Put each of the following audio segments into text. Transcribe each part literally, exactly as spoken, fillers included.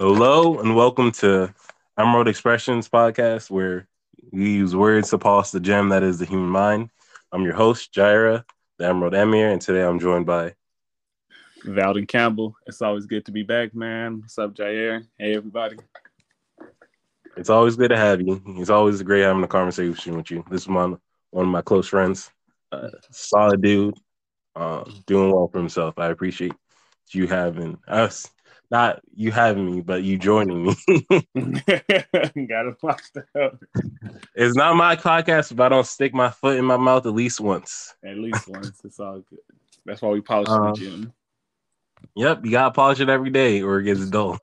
Hello and welcome to Emerald Expressions podcast, where we use words to polish the gem that is the human mind. I'm your host, Jaira, the Emerald Emir, and today I'm joined by Valden Campbell. It's always good to be back, man. What's up, Jair? Hey, everybody. It's always good to have you. It's always great having a conversation with you. This is my, one of my close friends, uh, solid dude, uh, doing well for himself. I appreciate you having us. Not you having me, but you joining me. Gotta watch that. It's not my podcast if I don't stick my foot in my mouth at least once. At least once. It's all good. That's why we polish Uh, the gym. Yep, you gotta polish it every day or it gets dull.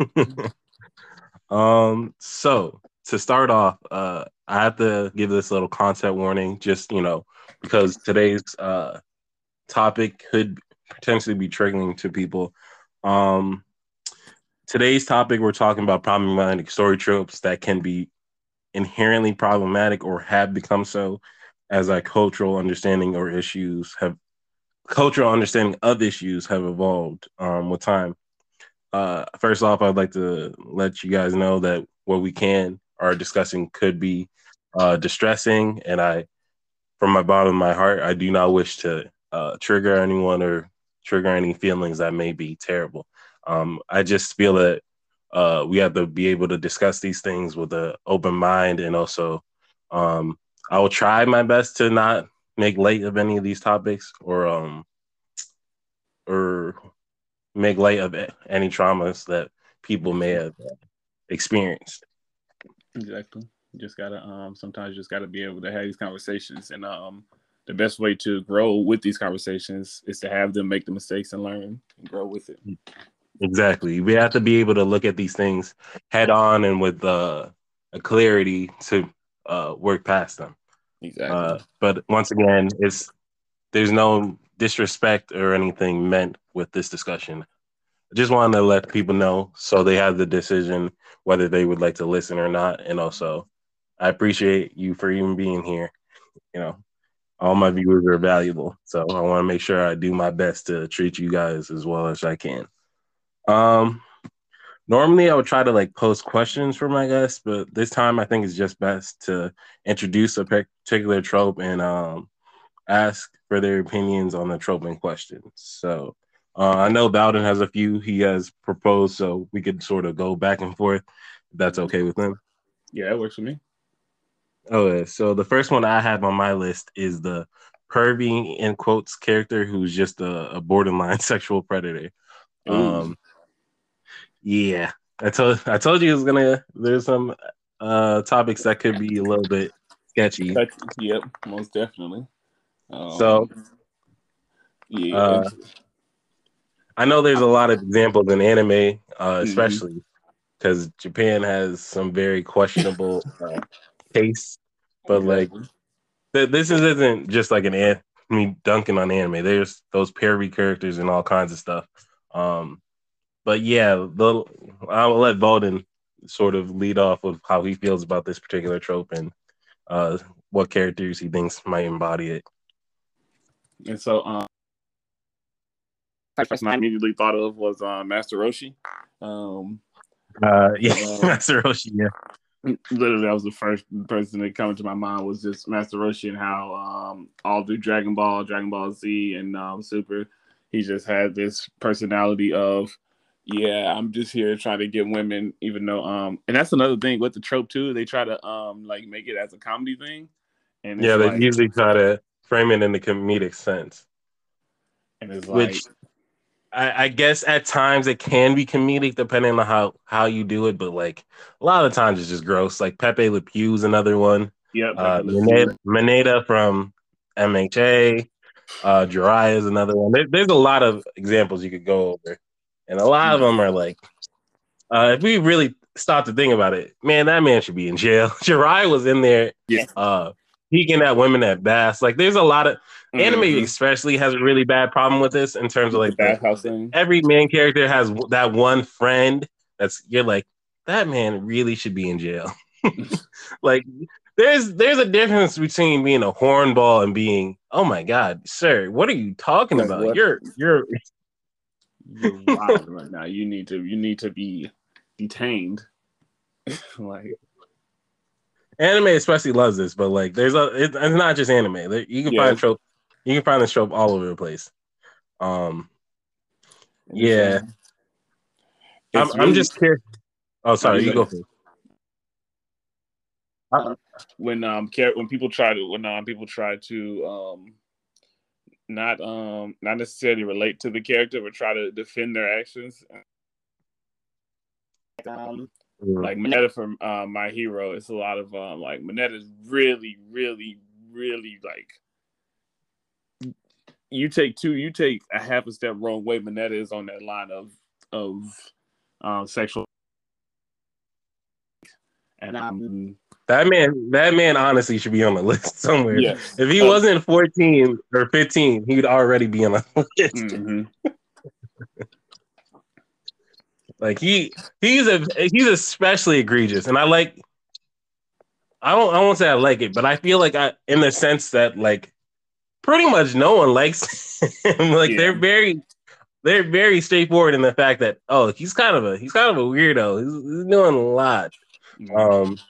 um, so to start off, uh, I have to give this little content warning, just you know, because today's uh topic could potentially be triggering to people. Um, today's topic, we're talking about problematic story tropes that can be inherently problematic or have become so as our cultural understanding or issues have cultural understanding of issues have evolved um, with time. Uh, first off, I'd like to let you guys know that what we can are discussing could be uh, distressing, and I, from my bottom of my heart, I do not wish to uh, trigger anyone or trigger any feelings that may be terrible. Um, I just feel that uh, we have to be able to discuss these things with an open mind, and also um, I will try my best to not make light of any of these topics or um, or make light of any traumas that people may have experienced. Exactly. You just gotta um sometimes you just gotta be able to have these conversations, and um the best way to grow with these conversations is to have them make the mistakes and learn and grow with it. Exactly. We have to be able to look at these things head on and with uh, a clarity to uh, work past them. Exactly. Uh, but once again, it's there's no disrespect or anything meant with this discussion. I just wanted to let people know so they have the decision whether they would like to listen or not. And also, I appreciate you for even being here. You know, all my viewers are valuable, so I want to make sure I do my best to treat you guys as well as I can. Um, Normally I would try to like post questions for my guests, but this time I think it's just best to introduce a particular trope and um, ask for their opinions on the trope in question. So uh, I know Bowden has a few he has proposed, so we could sort of go back and forth. If that's okay with him. Yeah, that works for me. Okay, so the first one I have on my list is the pervy in quotes character who's just a, a borderline sexual predator. Ooh. Um, yeah, I told I told you it was gonna. There's some uh topics that could be a little bit sketchy. Yep, most definitely. Um, So yeah. uh, I know there's a lot of examples in anime, uh, Mm-hmm. especially because Japan has some very questionable uh, tastes. But like, Exactly. th- this is, isn't just like an an- me dunking on anime. There's those parody characters and all kinds of stuff. Um, but yeah, the, I'll let Valden sort of lead off with how he feels about this particular trope and uh, what characters he thinks might embody it. And so, um, the first person I immediately thought of was uh, Master Roshi. Um, Uh, yeah, um, Master Roshi. Yeah, literally, that was the first person that came to my mind was just Master Roshi and how um, all through Dragon Ball, Dragon Ball Z, and um, Super, he just had this personality of, yeah, I'm just here trying to get women, even though, um, and that's another thing with the trope too. They try to um, like make it as a comedy thing, and yeah. it's They like, usually try to frame it in the comedic sense, and it's like, which I, I guess at times it can be comedic depending on how how you do it. But like a lot of the times it's just gross. Like Pepe Le Pew is another one. yeah, Uh, Pepe Le Mineta, Pew. Mineta from M H A. Uh, Jiraiya is another one. There, there's a lot of examples you could go over, and a lot of them are like, uh, if we really stop to think about it, man, that man should be in jail. Jiraiya was in there, Yeah. uh, peeking at women at baths. Like, there's a lot of anime, Mm-hmm. especially, has a really bad problem with this in terms of The like the, bathhouse thing. every main character has that one friend that's you're like that man really should be in jail. Like there's there's a difference between being a hornball and being, oh my god, sir, what are you talking Like about? what? You're you're You're wild right now. You need to. You need to be detained. Like anime especially loves this, but like there's a it, it's not just anime. There, you can yeah, find trope, you can find this trope all over the place. Um, it's, yeah, um, I'm it's I'm really just curious. Oh, no, sorry, you you go go first. Uh, when um when people try to when um people try to um not um not necessarily relate to the character but try to defend their actions. Um, mm. like Mineta from uh, My Hero, it's a lot of um like Mineta's really, really, really like you take two, you take a half a step wrong way, Mineta is on that line of of um sexual and um That man, that man honestly should be on the list somewhere. yes. If he Uh, wasn't fourteen or fifteen, he'd already be on the list. mm-hmm. Like he, he's a, he's especially egregious, and I like. I don't, I won't say I like it, but I feel like I, in the sense that like, pretty much no one likes him. Like Yeah. they're very, they're very straightforward in the fact that oh, he's kind of a, he's kind of a weirdo. He's, he's doing a lot. Mm-hmm. Um,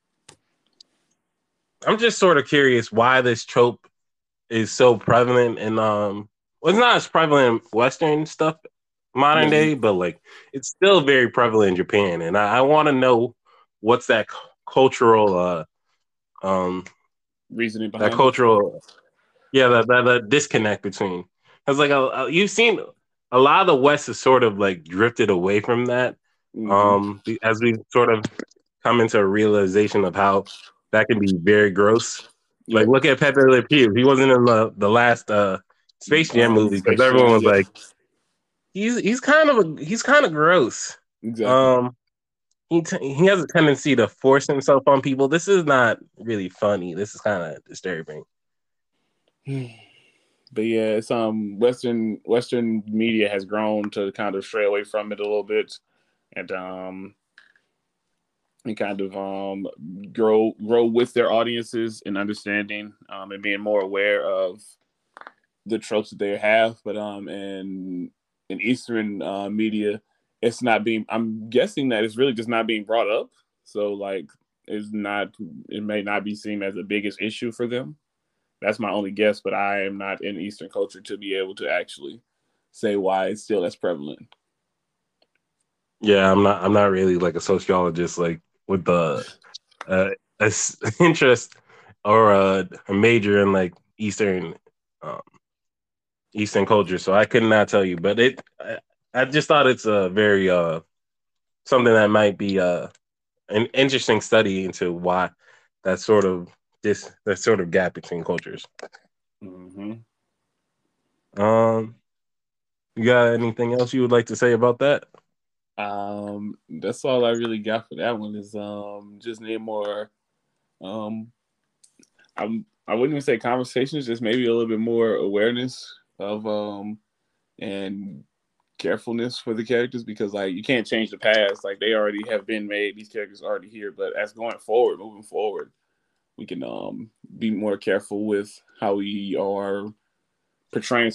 I'm just sort of curious why this trope is so prevalent in um well, it's not as prevalent in Western stuff modern Mm-hmm. day, but like it's still very prevalent in Japan. And I, I want to know what's that c- cultural uh um Reasoning that behind it. cultural yeah that that, that disconnect between because like uh, you've seen a lot of the West has sort of like drifted away from that Mm-hmm. um as we sort of come into a realization of how that can be very gross. Like, Yep. look at Pepe Le Pew. He wasn't in the, the last uh, Space Jam Um, movie because Space everyone Jam, was yep. like, he's he's kind of a, he's kind of gross. Exactly. Um, he t- he has a tendency to force himself on people. This is not really funny. This is kind of disturbing. But yeah, it's um Western Western media has grown to kind of stray away from it a little bit, and um and kind of um grow grow with their audiences and understanding um and being more aware of the tropes that they have. But um in in Eastern uh, media, it's not being. I'm guessing that it's really just not being brought up. So like, it's not. It may not be seen as the biggest issue for them. That's my only guess, but I am not in Eastern culture to be able to actually say why it's still as prevalent. Yeah, I'm not. I'm not really like a sociologist, like with the uh, a s- interest or a, a major in like Eastern um, Eastern culture. So I could not tell you, but it. I, I just thought it's a very uh something that might be uh an interesting study into why that sort of this that sort of gap between cultures. Mm-hmm. Um, you got anything else you would like to say about that? Um, that's all I really got for that one. Is um just need more. Um, I'm I wouldn't even say conversations, just maybe a little bit more awareness of um and carefulness for the characters, because like you can't change the past. Like they already have been made. These characters are already here. But as going forward, moving forward, we can um be more careful with how we are portraying.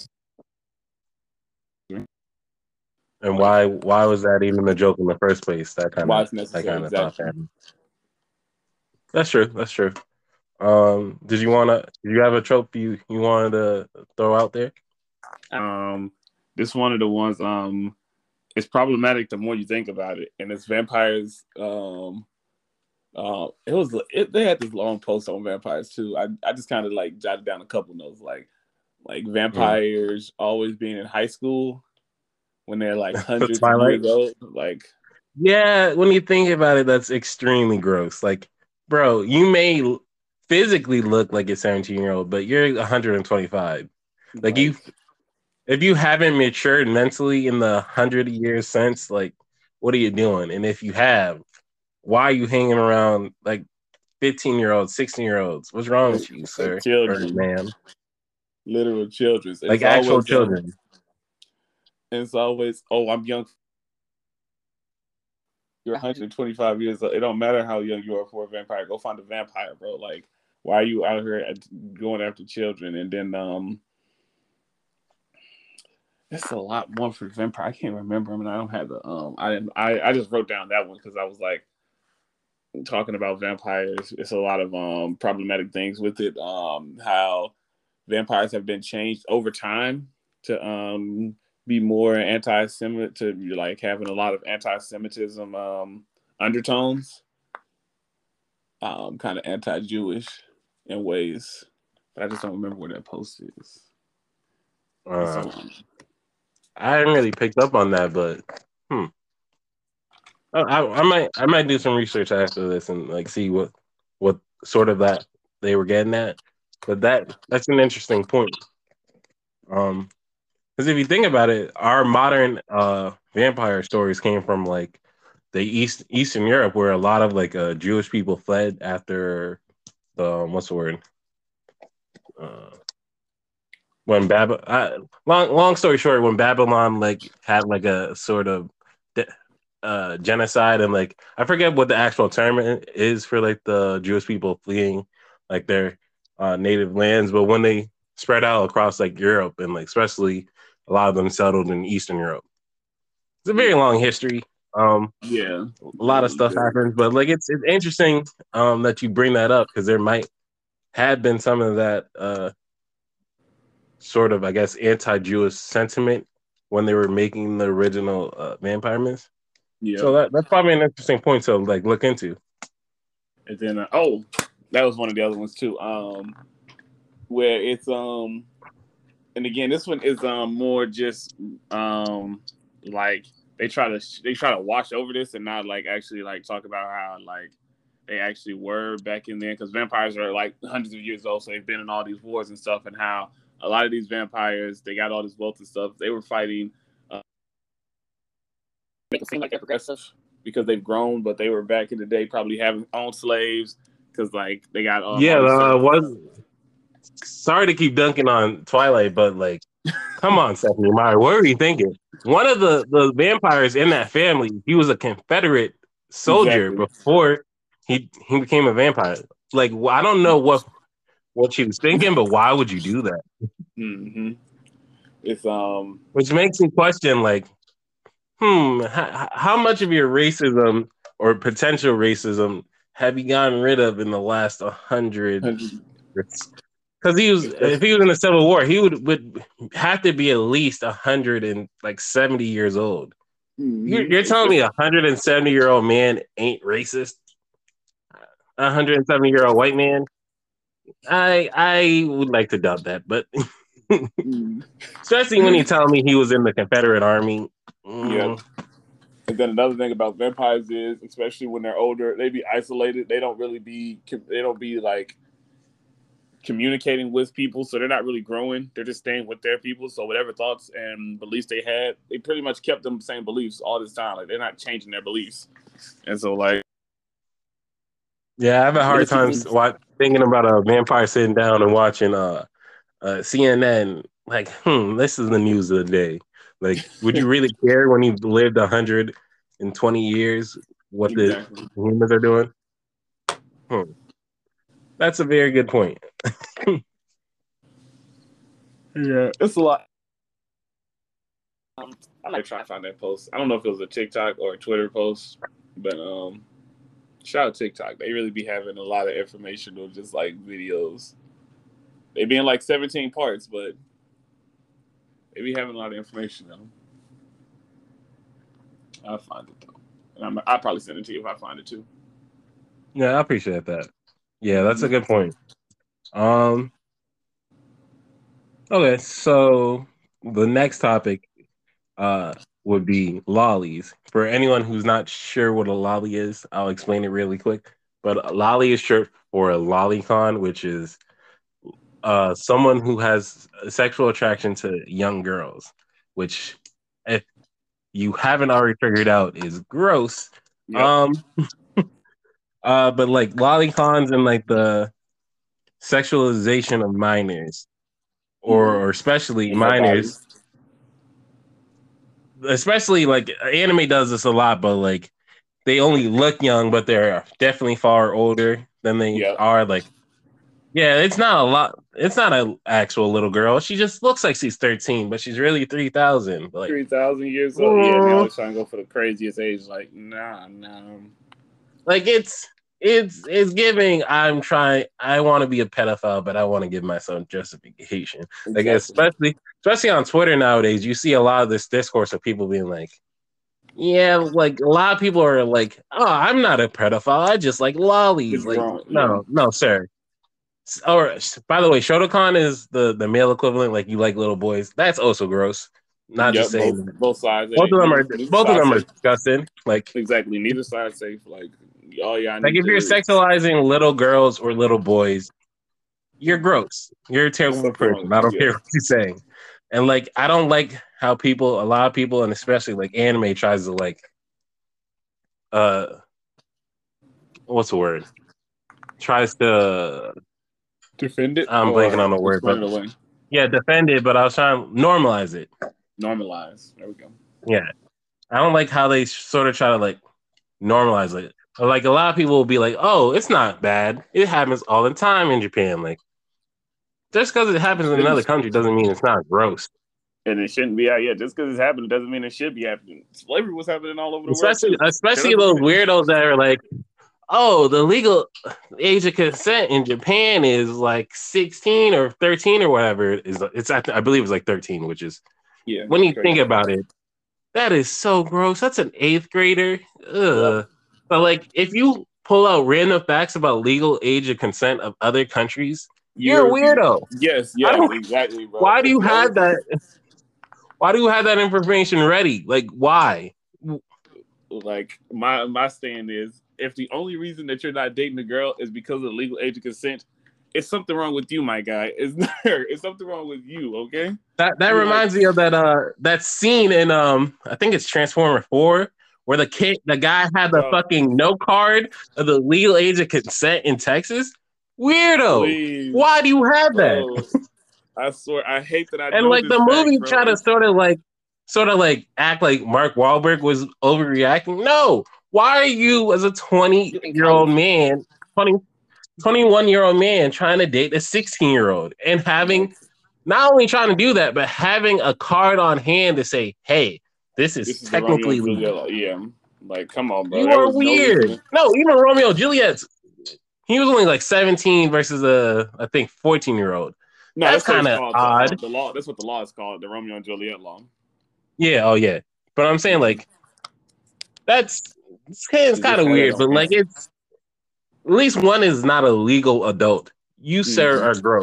And Like why why was that even a joke in the first place? That kind why of it's that necessary. kind of thought Exactly. that. That's true. That's true. Um, did you wanna? Did you have a trope you you wanted to throw out there? Um, this one of the ones. Um, it's problematic the more you think about it, and it's vampires. Um, uh, it was it, they had this long post on vampires too. I I just kind of like jotted down a couple notes, like like Mm. vampires always being in high school when they're like The hundreds of Twilight. years old. Like, Yeah, when you think about it, that's extremely gross. Like, bro, you may l- physically look like a seventeen year old, but you're one hundred twenty-five. Like you, like if you haven't matured mentally in the hundred years since, like, what are you doing? And if you have, why are you hanging around like fifteen year olds, sixteen year olds? What's wrong with you, sir or children, ma'am? literal children. And Like it's actual always um, children. and it's always, oh, I'm young. You're one hundred twenty-five years old. It don't matter how young you are for a vampire. Go find a vampire, bro. Like, why are you out here at, going after children? And then um It's a lot more for vampire. I can't remember them, and I don't have the um. I didn't. I I just wrote down that one because I was like talking about vampires. It's a lot of um problematic things with it. Um, how vampires have been changed over time to um be more anti-Semitic, to like having a lot of anti-Semitism um undertones. Um, kind of anti-Jewish in ways, but I just don't remember where that post is. Uh, So, um, I hadn't really picked up on that, but hmm. I, I, I might I might do some research after this and like see what what sort of that they were getting at. But that that's an interesting point. Um, because if you think about it, our modern uh vampire stories came from like the East Eastern Europe, where a lot of like uh, Jewish people fled after the um, what's the word? Uh, when Babylon, long long story short, when Babylon like had like a sort of uh genocide, and like I forget what the actual term is for like the Jewish people fleeing like their uh, native lands, but when they spread out across like Europe, and like especially a lot of them settled in Eastern Europe. It's a very long history. Um, yeah, a lot of stuff yeah. happens, but like it's it's interesting um that you bring that up because there might have been some of that uh sort of, I guess, anti-Jewish sentiment when they were making the original uh, Vampire Myths. Yeah. So that, that's probably an interesting point to like look into. And then uh, oh, that was one of the other ones too. Um, where it's um, and again, this one is um more just um like they try to they try to wash over this and not like actually like talk about how like they actually were back in there, because vampires are like hundreds of years old, so they've been in all these wars and stuff, and how a lot of these vampires, they got all this wealth and stuff. They were fighting. Uh, make it seem like they're progressive because they've grown, but they were back in the day probably having owned slaves because like they got um, Yeah, all these. uh, was sorry to keep dunking on Twilight, but like, come on, Stephanie Meyer, what were you thinking? One of the the vampires in that family, he was a Confederate soldier Exactly. before he he became a vampire. Like, I don't know what what she was thinking, but why would you do that? Mm-hmm. It's um, Which makes me question, like, hmm, how, how much of your racism or potential racism have you gotten rid of in the last hundred? Because he was, if he was in the Civil War, he would would have to be at least a hundred and like seventy years old. mm-hmm. You're, you're telling me a hundred and seventy year old man ain't racist? A hundred and seventy year old white man? I I would like to doubt that, but mm. especially when you tell me he was in the Confederate Army. Mm. Yeah. And then another thing about vampires is, especially when they're older, they be isolated. They don't really be, they don't be like communicating with people, so they're not really growing. They're just staying with their people. So whatever thoughts and beliefs they had, they pretty much kept them the same beliefs all this time. Like they're not changing their beliefs. And so like, yeah, I have a hard time thinking about a vampire sitting down and watching uh, uh C N N. Like, hmm, this is the news of the day. Like, would you really care when you lived one hundred twenty years what exactly. the humans are doing? Hmm. That's a very good point. Yeah, it's a lot. Um, I might try to find that post. I don't know if it was a TikTok or a Twitter post, but um, shout out TikTok. They really be having a lot of informational, just like videos. They be in like seventeen parts, but they be having a lot of information though. I'll find it though, and I'm, I'll probably send it to you if I find it too. Yeah, I appreciate that. Yeah, that's a good point. Um. Okay, so the next topic uh, would be lollies. For anyone who's not sure what a lolly is, I'll explain it really quick. But a lolly is short for a lolicon, which is uh, someone who has a sexual attraction to young girls, which, if you haven't already figured out, is gross. Yep. Um, uh, but like lolicons and like the sexualization of minors, or, or especially minors, especially like anime does this a lot, but like they only look young, but they're definitely far older than they yep. are. Like, yeah, it's not a lot. it's not an actual little girl. She just looks like she's thirteen, but she's really three thousand. Like three thousand years old. Yeah, and they mm, always trying to go for the craziest age. Like, nah, nah. like it's it's it's giving. I'm trying. I want to be a pedophile, but I want to give myself justification. Like Exactly. especially especially on Twitter nowadays, you see a lot of this discourse of people being like, yeah, like a lot of people are like, oh, I'm not a pedophile. I just like lollies. It's Like, wrong. no, Yeah. no, sir. Or by the way, Shotokan is the, the male equivalent. Like you like little boys. That's also gross. Not Yep, just saying. both, both sides. Both of them are neither, neither both of them are safe. disgusting. Like Exactly, neither side safe. Like all y'all like need if you're to sexualizing little girls or little boys, you're gross. You're a terrible person. I don't care what you're saying. And like I don't like how people, a lot of people, and especially like anime tries to like, uh, what's the word? Tries to defend it. I'm blanking on the word, but away. yeah, defend it. But I was trying to normalize it. Normalize. There we go. Yeah, I don't like how they sort of try to like normalize it. Like a lot of people will be like, "Oh, it's not bad. It happens all the time in Japan." Like just because it happens in another country doesn't mean it's not gross. And it shouldn't be out yet. Just because it's happening doesn't mean it should be happening. Slavery was happening all over the especially, world. Especially those weirdos that are like, "Oh, the legal age of consent in Japan is like sixteen or thirteen or whatever." It is it's I believe it's like thirteen, which is yeah. When you think about it, that is so gross. That's an eighth grader. Ugh. Yep. But like, if you pull out random facts about legal age of consent of other countries, you're, you're a weirdo. Yes, yes, exactly. Bro. Why do you have that? Why do you have that information ready? Like, why? Like, my my stand is, if the only reason that you're not dating a girl is because of the legal age of consent, it's something wrong with you, my guy. It's there. It's something wrong with you. Okay. That that you're reminds like, me of that uh that scene in um I think it's Transformer four where the kid the guy had the oh. fucking no card of the legal age of consent in Texas. Weirdo. Please. Why do you have that? Oh, I swear, I hate that I. And like the movie fact, tried to sort of like, sort of like act like Mark Wahlberg was overreacting. No, why are you as a twenty-year-old man, twenty, twenty-one-year-old man trying to date a sixteen-year-old and having not only trying to do that, but having a card on hand to say, "Hey, this is, this is technically legal." Yeah, like come on, bro. You are weird. No, no, even Romeo and Juliet's. He was only like seventeen versus a, I think, fourteen-year-old. No, that's, that's kind of odd. The, the law. That's what the law is called, the Romeo and Juliet law. Yeah. Oh, yeah. But I'm saying like that's it's, it's kind of weird. But like it's at least one is not a legal adult. You, mm-hmm. sir, are gross.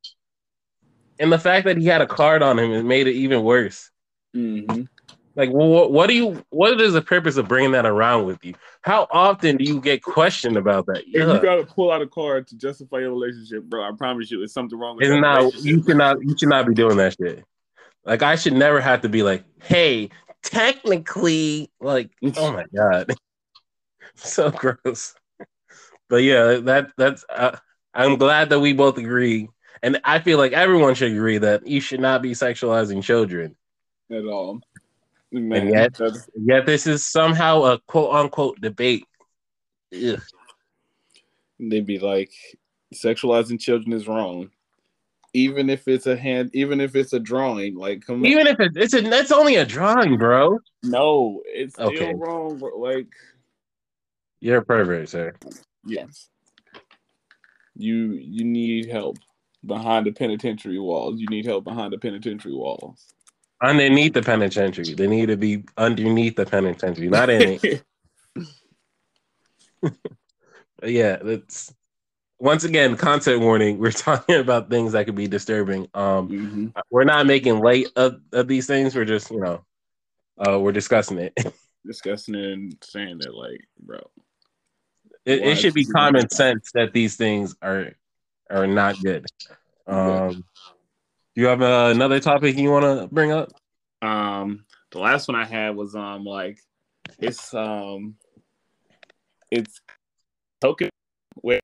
And the fact that he had a card on him, it made it even worse. Mm-hmm. Like, what, what do you? What is the purpose of bringing that around with you? How often do you get questioned about that? If you gotta pull out a card to justify your relationship, bro, I promise you, it's something wrong with it's that not. You should not. You should not be doing that shit. Like, I should never have to be like, hey, technically, like, oh my god, so gross. But yeah, that that's. Uh, I'm glad that we both agree, and I feel like everyone should agree that you should not be sexualizing children at all. Man, and yet, that's... yet this is somehow a quote unquote debate. Ugh. They'd be like, sexualizing children is wrong, even if it's a hand, even if it's a drawing. Like, come even on. if it, it's a, that's only a drawing, bro. No, it's still okay. wrong. Bro. Like, you're a pervert, sir. Yes. You you need help behind the penitentiary walls. You need help behind the penitentiary walls. Underneath the penitentiary. They need to be underneath the penitentiary, not in it. Yeah, that's once again, content warning. We're talking about things that could be disturbing. Um, mm-hmm. We're not making light of, of these things. We're just, you know, uh, we're discussing it. Discussing it and saying that, like, bro. It, it should be common sense that these things are are not good. Um, do you have uh, another topic you want to bring up? Um, the last one I had was um like it's um it's token where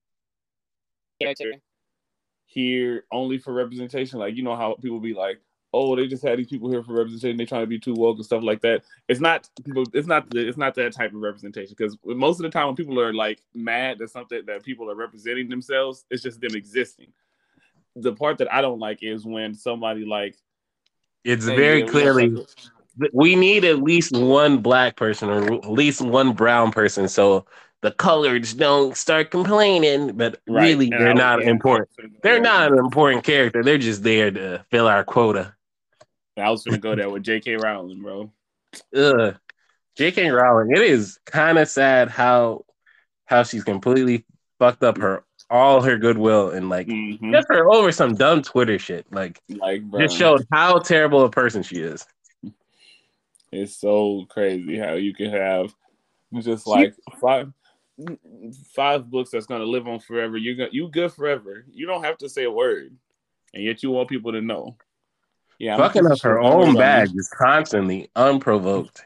here only for representation. Like, you know how people be like, oh, they just had these people here for representation. They trying to be too woke and stuff like that. It's not people. It's not. It's not that type of representation. Because most of the time when people are like mad that something that people are representing themselves, it's just them existing. the part that I don't like is when somebody like it's hey, very yeah, we clearly we need at least one black person or at least one brown person so the coloreds don't start complaining. But right. really, And they're I, not yeah, important. They're not an important character. They're just there to fill our quota. I was gonna go there with J K. Rowling, bro. Ugh. J K. Rowling. It is kind of sad how how she's completely fucked up her all her goodwill and like mm-hmm. just her over some dumb Twitter shit. Like, like bro. just showed how terrible a person she is. It's so crazy how you can have just like five five books that's gonna live on forever. You got you good forever. You don't have to say a word, and yet you want people to know. Yeah, I'm fucking up her own bag just constantly, unprovoked.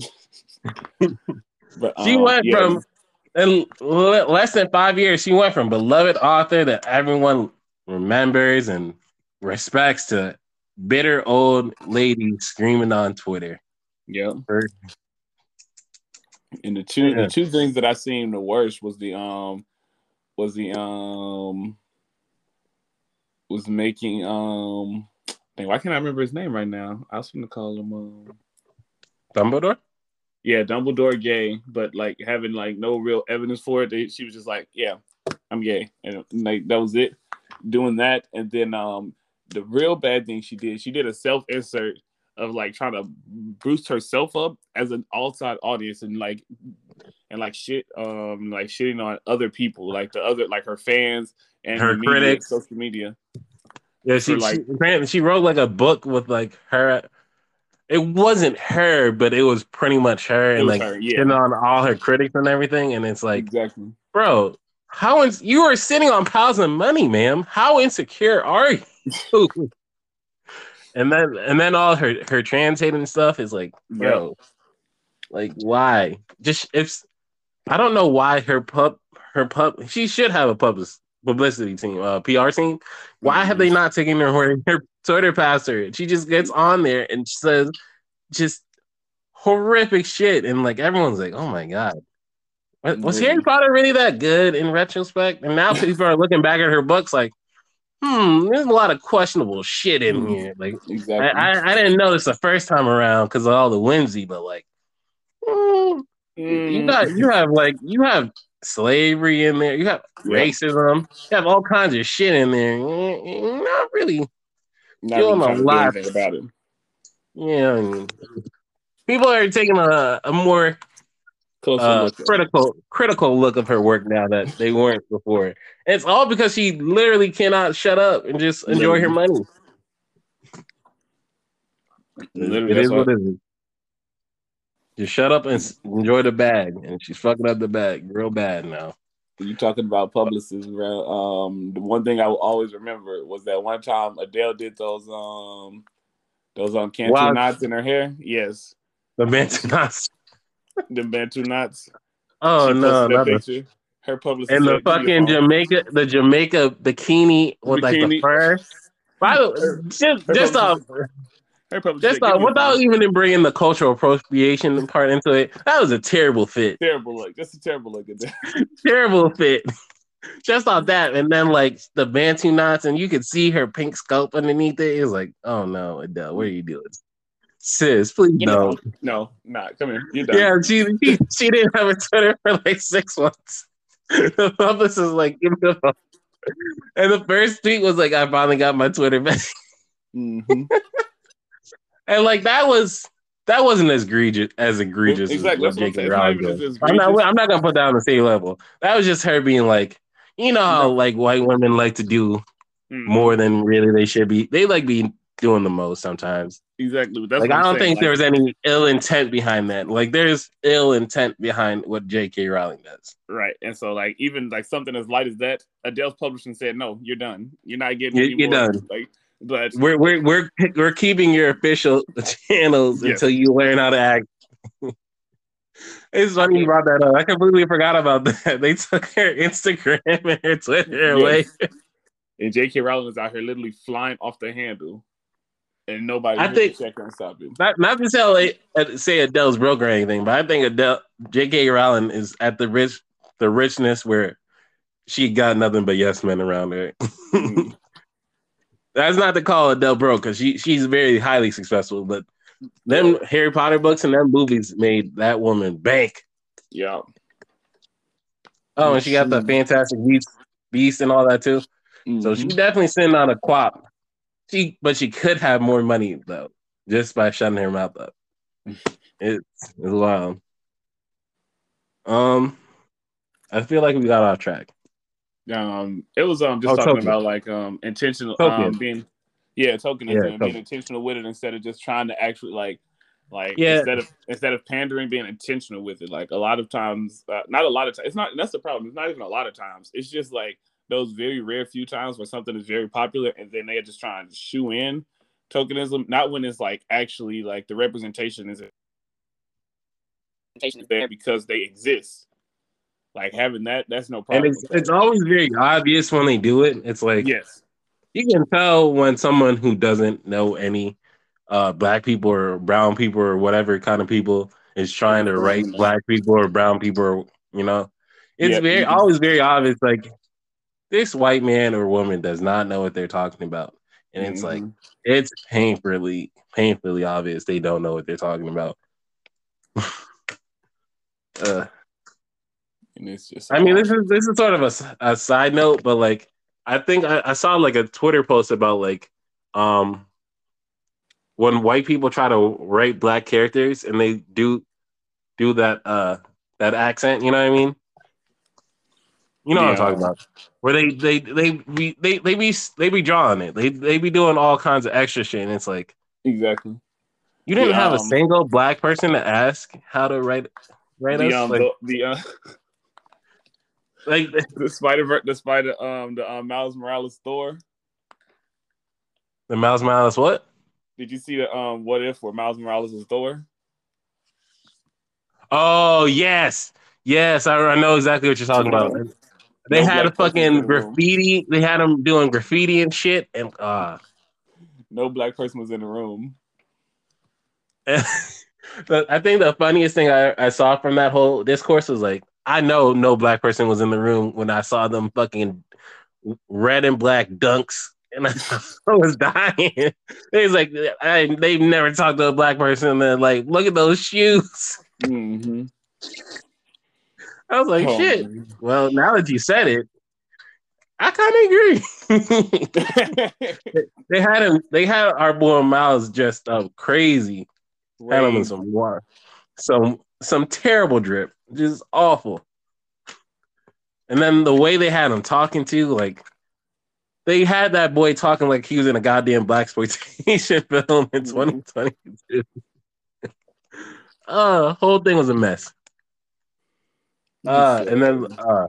But um, she went yeah. from in less than five years. She went from beloved author that everyone remembers and respects to bitter old lady screaming on Twitter. Yeah. And the two yeah. the two things that I seen the worst was the um was the um was making um dang, why can't I remember his name right now? I was gonna call him um Dumbledore? Yeah, Dumbledore gay, but like having like no real evidence for it. They, she was just like, yeah, I'm gay. And like that was it. Doing that. And then um the real bad thing she did, she did a self-insert of like trying to boost herself up as an outside audience and like and like shit um like shitting on other people, like the other like her fans and her the media, critics, social media. Yeah, she like she, she wrote like a book with like her. It wasn't her, but it was pretty much her and like her, yeah. shitting on all her critics and everything. And it's like, exactly, bro, how is you are sitting on piles of money, ma'am? How insecure are you? And then and then all her her trans hating stuff is like, bro, yep. like why? Just if I don't know why her pub her pub she should have a public publicity team, uh, P R team. Why mm-hmm. have they not taken her her Twitter past her? She just gets on there and says just horrific shit, and like everyone's like, oh my god, was mm-hmm. Harry Potter really that good in retrospect? And now people are looking back at her books like, hmm, there's a lot of questionable shit in here. Like, exactly. I, I, I didn't notice the first time around because of all the whimsy, but like, mm, mm. you got you have like you have slavery in there, you have yep. racism, you have all kinds of shit in there. Not really not doing really a lot do about it. Yeah, I mean, people are taking a, a more Uh, critical critical look of her work now that they weren't before. And it's all because she literally cannot shut up and just enjoy literally. her money. Literally, it is what it is. Just shut up and enjoy the bag. And she's fucking up the bag real bad now. You talking about publicists, bro? Um, the one thing I will always remember was that one time Adele did those um those um Cantu wow. knots in her hair. Yes, the Bantu knots. The Bantu knots. Oh she no, not picture. Her publicist and the fucking Jamaica, the Jamaica bikini with bikini. like the fur. By the way, just her just off, just off, without even bringing the cultural appropriation part into it, that was a terrible fit. Terrible look. That's a terrible look. Terrible fit. Just off that, and then like the Bantu knots, and you could see her pink scalp underneath it. It was like, oh no, Adele, what are you doing? Sis, please you don't. Know. No, nah, come here. You're done. Yeah, she, she she didn't have a Twitter for like six months. The publicist is like, give me a phone. And the first tweet was like, I finally got my Twitter back. Mm-hmm. And like that was that wasn't as egregious as egregious exactly. as what J K Rowling did. I'm not I'm not gonna put that on the same level. That was just her being like, you know how no. like white women like to do mm-hmm. more than really they should be. They like being doing the most sometimes. Exactly. That's like I don't saying. think like, there was any ill intent behind that. Like there's ill intent behind what J K Rowling does. Right. And so like even like something as light as that, Adele's publishing said, no, you're done. You're not getting you're, any you're more. done. Like but we're we're we're we're keeping your official channels yes. until you learn how to act. It's funny you brought that up. I completely forgot about that. They took her Instagram and her Twitter away. Yes. And J K Rowling is out here literally flying off the handle. And nobody I think check and stop him. Not, not to tell, say Adele's broke or anything, but I think Adele, J K Rowling is at the rich, the richness where she got nothing but yes men around her. mm. That's not to call Adele broke because she she's very highly successful. But them yeah. Harry Potter books and them movies made that woman bank. Yeah. Oh, and she got the Fantastic Beast, Beast and all that too. Mm-hmm. So she definitely sitting on a quap. She, but she could have more money though, just by shutting her mouth up. It's, it's wild. Um, I feel like we got off track. Um, it was um just oh, talking token. about like um intentional token. um being yeah tokenism yeah, and being intentional with it instead of just trying to actually like like yeah. instead of instead of pandering, being intentional with it. Like a lot of times, uh, not a lot of times. It's not. That's the problem. It's not even a lot of times. It's just like those very rare few times where something is very popular and then they're just trying to shoe in tokenism. Not when it's like actually like the representation is there because they exist. Like having that, that's no problem. And it's, it's always very obvious when they do it. It's like yes, you can tell when someone who doesn't know any uh, black people or brown people or whatever kind of people is trying to write black people or brown people. Or, you know, it's yep. very always very obvious. Like this white man or woman does not know what they're talking about, and it's mm-hmm. like it's painfully painfully obvious they don't know what they're talking about. uh, and it's just. I mean, this is this is sort of a, a side note, but like I think I, I saw like a Twitter post about like um. when white people try to write black characters and they do do that uh that accent, you know what I mean? You know yeah. what I'm talking about? Where they they they be they they be they be drawing it. They they be doing all kinds of extra shit, and it's like exactly. You didn't the, have um, a single black person to ask how to write write the, us. Um, like, the, the uh, like the spider the spider um the um, Miles Morales Thor. The Miles Morales what? Did you see the um what if where Miles Morales was Thor? Oh yes, yes, I, I know exactly what you're talking no, about. They no had a fucking graffiti. They had them doing graffiti and shit, and uh no black person was in the room. But I think the funniest thing I, I saw from that whole discourse was like, I know no black person was in the room when I saw them fucking red and black dunks. And I was dying. They was like, I, they've never talked to a black person. And then like, look at those shoes. Mm-hmm. I was like, oh, shit. Man. Well, now that you said it, I kind of agree. they had him. They had our boy Miles dressed up crazy. Crazy. Had him in some water, some some terrible drip, just awful. And then the way they had him talking to, like. They had that boy talking like he was in a goddamn blaxploitation film in twenty twenty-two. uh, the whole thing was a mess. Uh, and then, uh,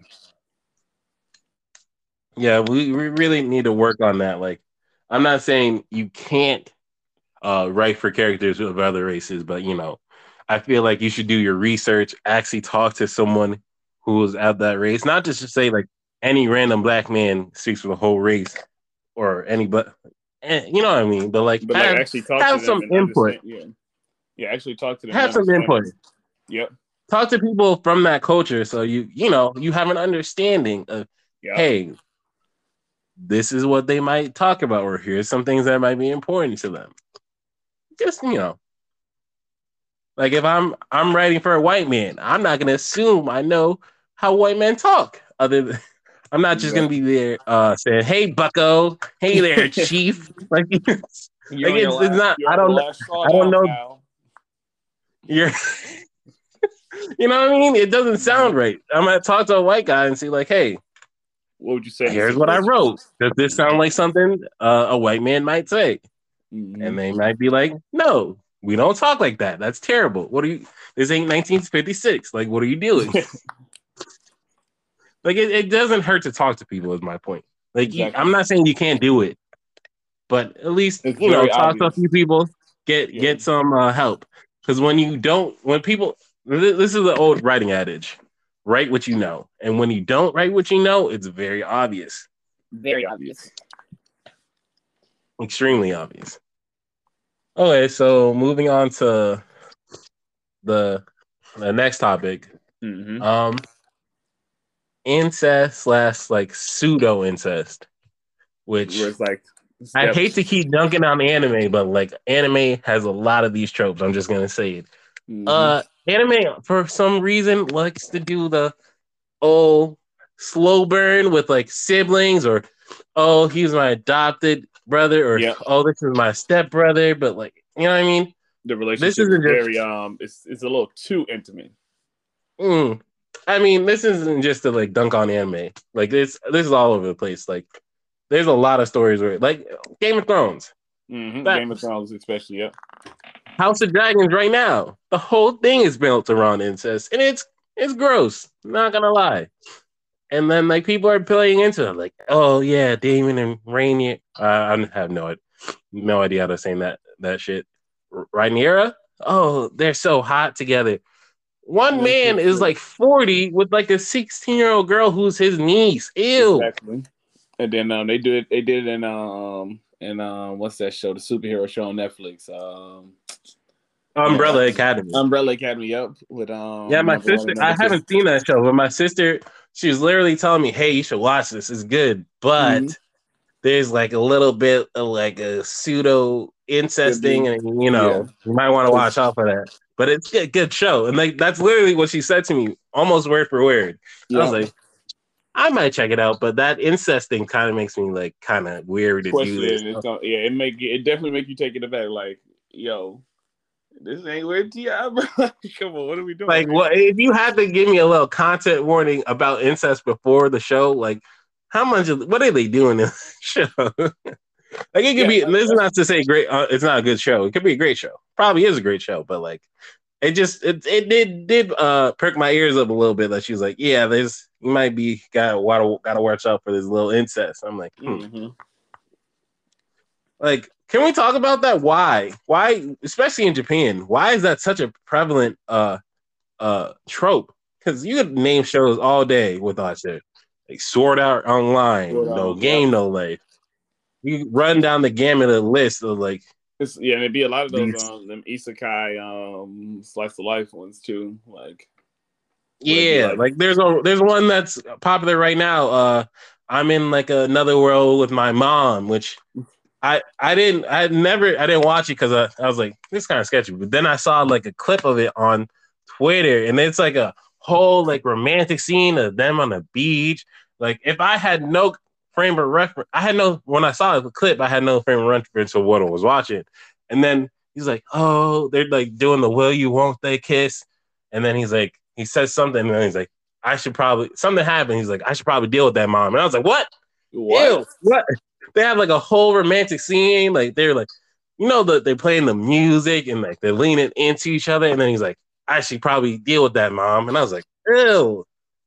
yeah, we, we really need to work on that. Like, I'm not saying you can't uh, write for characters of other races, but, you know, I feel like you should do your research, actually talk to someone who was at that race, not just to say, like, any random black man speaks for the whole race or any, but you know what I mean. But like, but have, like actually talk have to some them input. Yeah, yeah, actually talk to them. Have some input. Yep. Talk to people from that culture, so you you know you have an understanding of yep. hey, this is what they might talk about, or here's some things that might be important to them. Just you know. Like if I'm I'm writing for a white man, I'm not gonna assume I know how white men talk. Other than I'm not just exactly. gonna be there uh, saying, "Hey, Bucko, hey there, Chief." Like, it's, like it's, last, it's not. I don't know. I don't know. Now. You're. You know what I mean? It doesn't sound right. I'm gonna talk to a white guy and see, like, "Hey, what would you say?" Here's what I wrote. Does this sound like something uh, a white man might say? Mm-hmm. And they might be like, "No, we don't talk like that. That's terrible. What are you? This ain't nineteen fifty-six. Like, what are you doing?" Like, it, it doesn't hurt to talk to people. Is my point. Like, exactly. you, I'm not saying you can't do it, but at least it's you know talk obvious. to a few people, get yeah. get some uh, help. Because when you don't, when people, this is the old writing adage: write what you know, and when you don't write what you know, it's very obvious. Very obvious. Extremely obvious. Okay, so moving on to the the next topic. Mm-hmm. Um, incest slash like pseudo incest, which where it's like I hate steps. to keep dunking on anime, but like anime has a lot of these tropes. I'm just gonna say it. Mm-hmm. Uh, anime for some reason likes to do the oh slow burn with like siblings, or oh he's my adopted brother, or Yep. oh this is my stepbrother. But like you know what I mean. The This relationship is isn't just. very um, it's it's a little too intimate. Mm, I mean, this isn't just to like dunk on anime. Like this, this is all over the place. Like, there's a lot of stories where, like, Game of Thrones, Mm-hmm. that Game of Thrones, especially. Yep. House of Dragons, right now, the whole thing is built around incest, and it's it's gross. Not gonna lie. And then like people are playing into it, like, oh yeah, Damon and Rainier. Uh, I have no no idea how to say that that shit. R- Rhaenyra. Oh, they're so hot together. One man is like forty with like a sixteen year old girl who's his niece. Ew. Exactly. And then um, they do it. They did it in um in um what's that show? The superhero show on Netflix. Um, Umbrella Academy. Umbrella Academy. Yep. With um. Yeah, my number one sister. and I number two. haven't seen that show, but my sister, she was literally telling me, "Hey, you should watch this. It's good." But Mhm. there's like a little bit of like a pseudo incest thing, and you know, Yeah. you might want to watch out for that. But it's a good show, and like that's literally what she said to me, almost word for word. I was Yeah. like, I might check it out, but that incest thing kind of makes me like kind of weary to do this. Question. It's gonna, yeah, it make it definitely make you take it back. Like, yo, this ain't where T I, bro. Come on, what are we doing? Like, what if you had to give me a little content warning about incest before the show? Like, how much? Of, what are they doing in the show? Like, it could Yeah, be. This is not to say great. Uh, it's not a good show. It could be a great show. Probably is a great show, but like, it just it it did did uh perk my ears up a little bit. That she was like, yeah, there's you might be got to got to watch out for this little incest. I'm like, hmm. Mm-hmm. Like, can we talk about that? Why? Why, especially in Japan? Why is that such a prevalent uh uh trope? Because you could name shows all day with that shit, like Sword Art Online, Sword No Art, Game, yep. No Life. You run down the gamut of the list of like, It's, yeah, and it'd be a lot of those these, um them isekai um slice of life ones too. Like, yeah, like, like there's a there's one that's popular right now. Uh, I'm in like another world with my mom, which I I didn't I never I didn't watch it because I, I was like, this is kind of sketchy. But then I saw like a clip of it on Twitter, and it's like a whole like romantic scene of them on the beach. Like, if I had no frame of reference, I had no when I saw the clip, I had no frame of reference of what I was watching. And then he's like, oh, they're like doing the will you won't they kiss, and then he's like he says something, and then he's like, I should probably something happened. He's like, I should probably deal with that mom, and I was like, what? what? Ew, what? They have like a whole romantic scene. Like they're like, you know, that they're playing the music and like they're leaning into each other. And then he's like, I should probably deal with that, mom. And I was like, ew,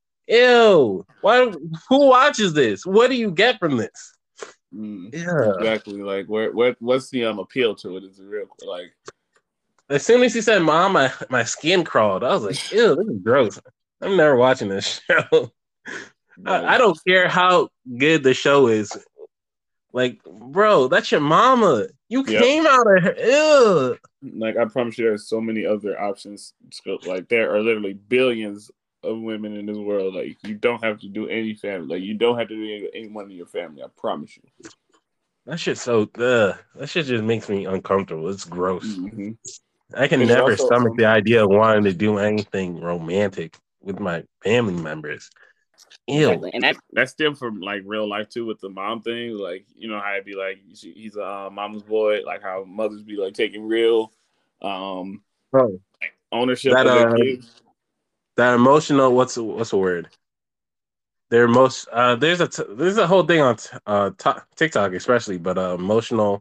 ew. Why? Who watches this? What do you get from this? Mm, yeah, exactly. Like, where, where, what's the um appeal to it? Is it real? Like, as soon as he said, "Mom," my my skin crawled. I was like, ew, this is gross. I'm never watching this show. I, I don't care how good the show is. Like, bro, that's your mama. You yep. came out of her. Ew. Like, I promise you, there's so many other options. Like, there are literally billions of women in this world. Like, you don't have to do any family. Like, you don't have to do anyone in your family. I promise you. That shit's so. Ugh. That shit just makes me uncomfortable. It's gross. Mm-hmm. I can There's never also, stomach um, the idea of wanting to do anything romantic with my family members. Ew. Exactly. And that that's still from like real life too with the mom thing. Like, you know how it'd be like she, he's a uh, mama's boy, like how mothers be like taking real um oh, ownership that, of their uh, kids. That emotional. What's what's the word? They're most. Uh, there's a t- there's a whole thing on t- uh t- TikTok especially, but uh, emotional.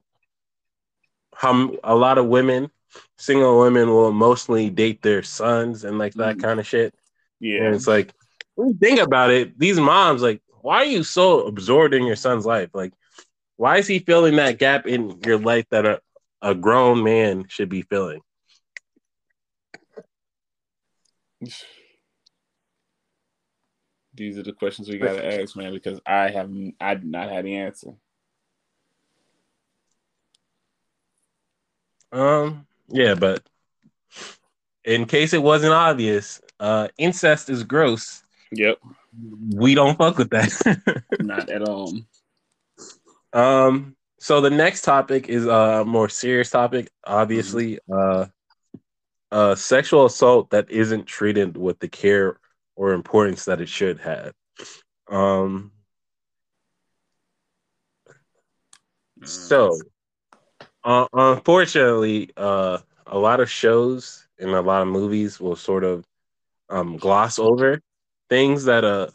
How a lot of women, single women, will emotionally date their sons and like that Mm. kind of shit. Yeah. And it's like, when you think about it, these moms, like, why are you so absorbed in your son's life? Like, why is he filling that gap in your life that a, a grown man should be filling? These are the questions we gotta ask, man, because I have I do not have the answer. Um, yeah, but in case it wasn't obvious, uh, incest is gross. Yep. We don't fuck with that. Not at all. Um, So the next topic is a more serious topic. Obviously, mm-hmm. uh, uh, sexual assault that isn't treated with the care or importance that it should have. Um, so, uh, unfortunately, uh, a lot of shows and a lot of movies will sort of um, gloss over things that uh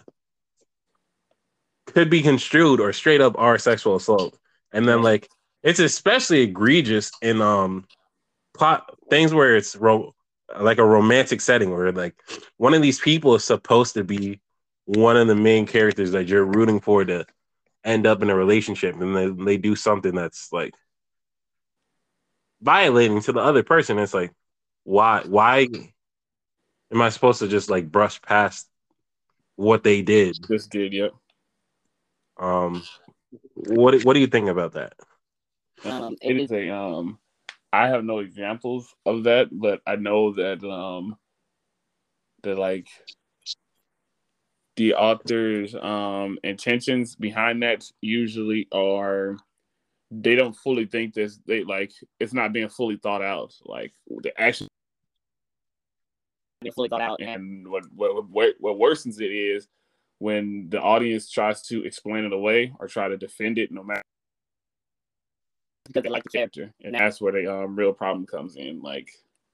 could be construed or straight up are sexual assault, and then like it's especially egregious in um plot things where it's ro- like a romantic setting where like one of these people is supposed to be one of the main characters that you're rooting for to end up in a relationship, and they, they do something that's like violating to the other person. It's like, why why am I supposed to just like brush past what they did? Just did, yep. Um, what what do you think about that? Um, it is a um, I have no examples of that, but I know that um, that like the author's um intentions behind that usually are they don't fully think this. They like it's not being fully thought out. Like the action fully thought out, and what what what, what worsens it is when the audience tries to explain it away or try to defend it, no matter because they like the character, and that's where the um, real problem comes in. Like,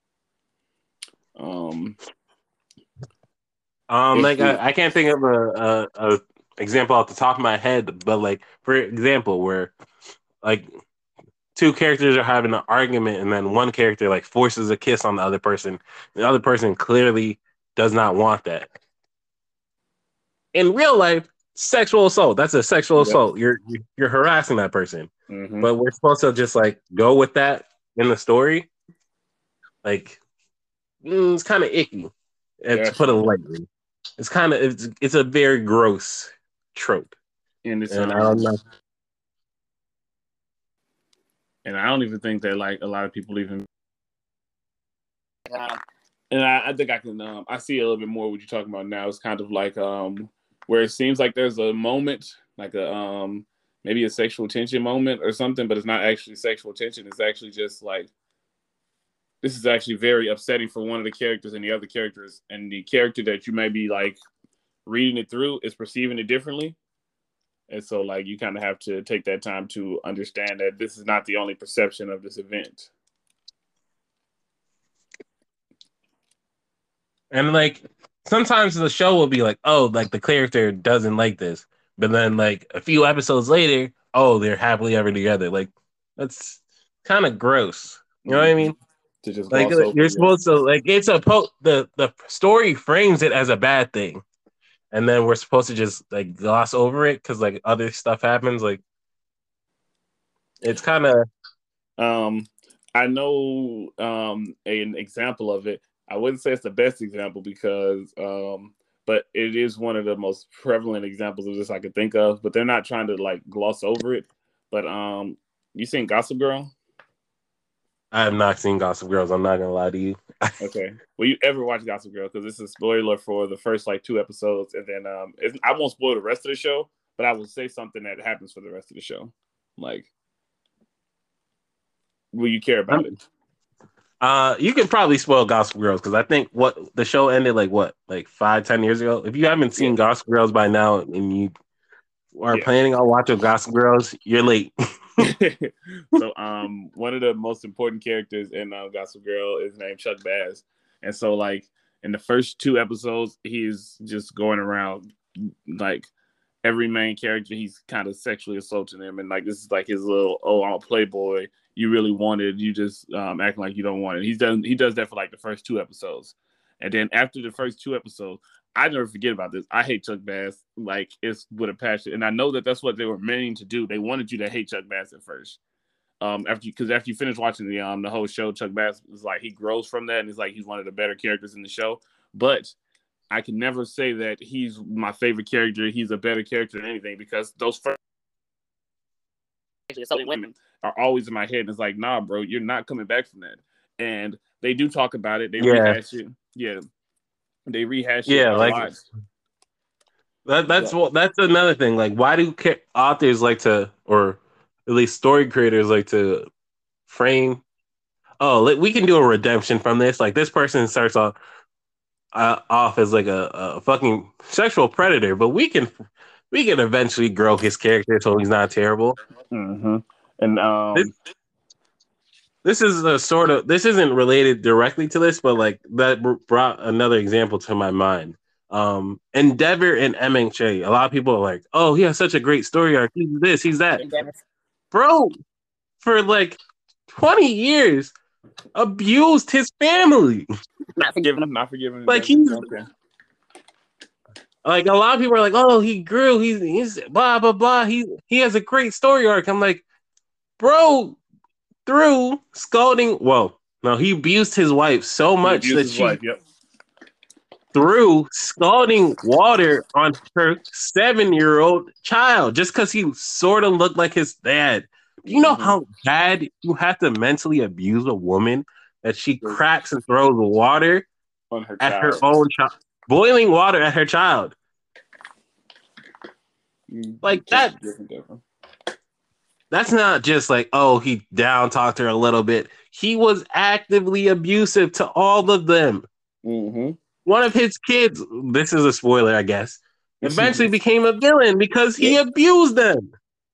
um, um, like I, I can't think of a, a a example off the top of my head, but like for example, where like two characters are having an argument, and then one character like forces a kiss on the other person. The other person clearly does not want that. In real life, sexual assault. That's a sexual yep. assault. You're you're harassing that person. Mm-hmm. But we're supposed to just like go with that in the story. Like mm, it's kind of icky, yeah, to put it lightly. It's kind of it's it's a very gross trope, and, it's, and um, I don't know. And I don't even think that like a lot of people even. Uh, and I, I think I can. Um, I see a little bit more what you're talking about now. It's kind of like um, where it seems like there's a moment, like a um, maybe a sexual tension moment or something, but it's not actually sexual tension. It's actually just like this is actually very upsetting for one of the characters and the other characters, and the character that you may be like reading it through is perceiving it differently. And so, like, you kind of have to take that time to understand that this is not the only perception of this event. And, like, sometimes the show will be like, oh, like, the character doesn't like this. But then, like, a few episodes later, oh, they're happily ever together. Like, that's kind of gross. You know mm-hmm. what I mean? To just like, you're over, supposed yeah. to, like, it's a, po- the, the story frames it as a bad thing. And then we're supposed to just like gloss over it because like other stuff happens. Like it's kind of. Um, I know um, an example of it. I wouldn't say it's the best example because, um, but it is one of the most prevalent examples of this I could think of. But they're not trying to like gloss over it. But um, you seen Gossip Girl? I have not seen Gossip Girls. I'm not gonna lie to you. Okay. Will you ever watch Gossip Girl? Because this is a spoiler for the first like two episodes, and then um, it's, I won't spoil the rest of the show, but I will say something that happens for the rest of the show. Like, will you care about I'm, it? Uh, you can probably spoil Gossip Girls because I think what the show ended like what like five, ten years ago. If you haven't seen yeah. Gossip Girls by now and you are yeah. planning on watching Gossip Girls, you're late. So um one of the most important characters in uh, Gossip Girl is named Chuck Bass, and so like in the first two episodes he's just going around like every main character he's kind of sexually assaulting them, and like this is like his little oh I'm a playboy, you really wanted, you just um acting like you don't want it. He's done he does that for like the first two episodes, and then after the first two episodes I never forget about this. I hate Chuck Bass like it's with a passion, and I know that that's what they were meaning to do. They wanted you to hate Chuck Bass at first, um, after because after you finish watching the um the whole show, Chuck Bass is like he grows from that, and it's like he's one of the better characters in the show. But I can never say that he's my favorite character. He's a better character than anything because those first women are always in my head. And it's like, nah, bro, you're not coming back from that. And they do talk about it. They yeah. rehash it. Yeah. They rehash yeah, it a like, lot. That, that's what. That's another thing. Like, why do ca- authors like to, or at least story creators like to frame. Oh, we can do a redemption from this. Like this person starts off uh, off as like a, a fucking sexual predator, but we can we can eventually grow his character so he's not terrible. Mm-hmm. And um, this, this is a sort of this isn't related directly to this, but like that brought another example to my mind. Um, Endeavor and M H A. A lot of people are like, "Oh, he has such a great story arc. He's this, he's that." Endeavor. Bro, for like twenty years, abused his family. Not forgiving him. Not forgiving him. Like he's okay. Like a lot of people are like, "Oh, he grew. He's he's blah blah blah. He he has a great story arc." I'm like, bro, through scalding. Well, no, he abused his wife so much that she wife, yep. threw scalding water on her seven-year-old child just because he sort of looked like his dad. Do you know mm-hmm. how bad you have to mentally abuse a woman that she cracks and throws water on her at child. her own child, boiling water at her child? Like that. That's not just like, oh, he down talked her a little bit. He was actively abusive to all of them. Mm-hmm. One of his kids, this is a spoiler, I guess, eventually became a villain because he yep. abused them.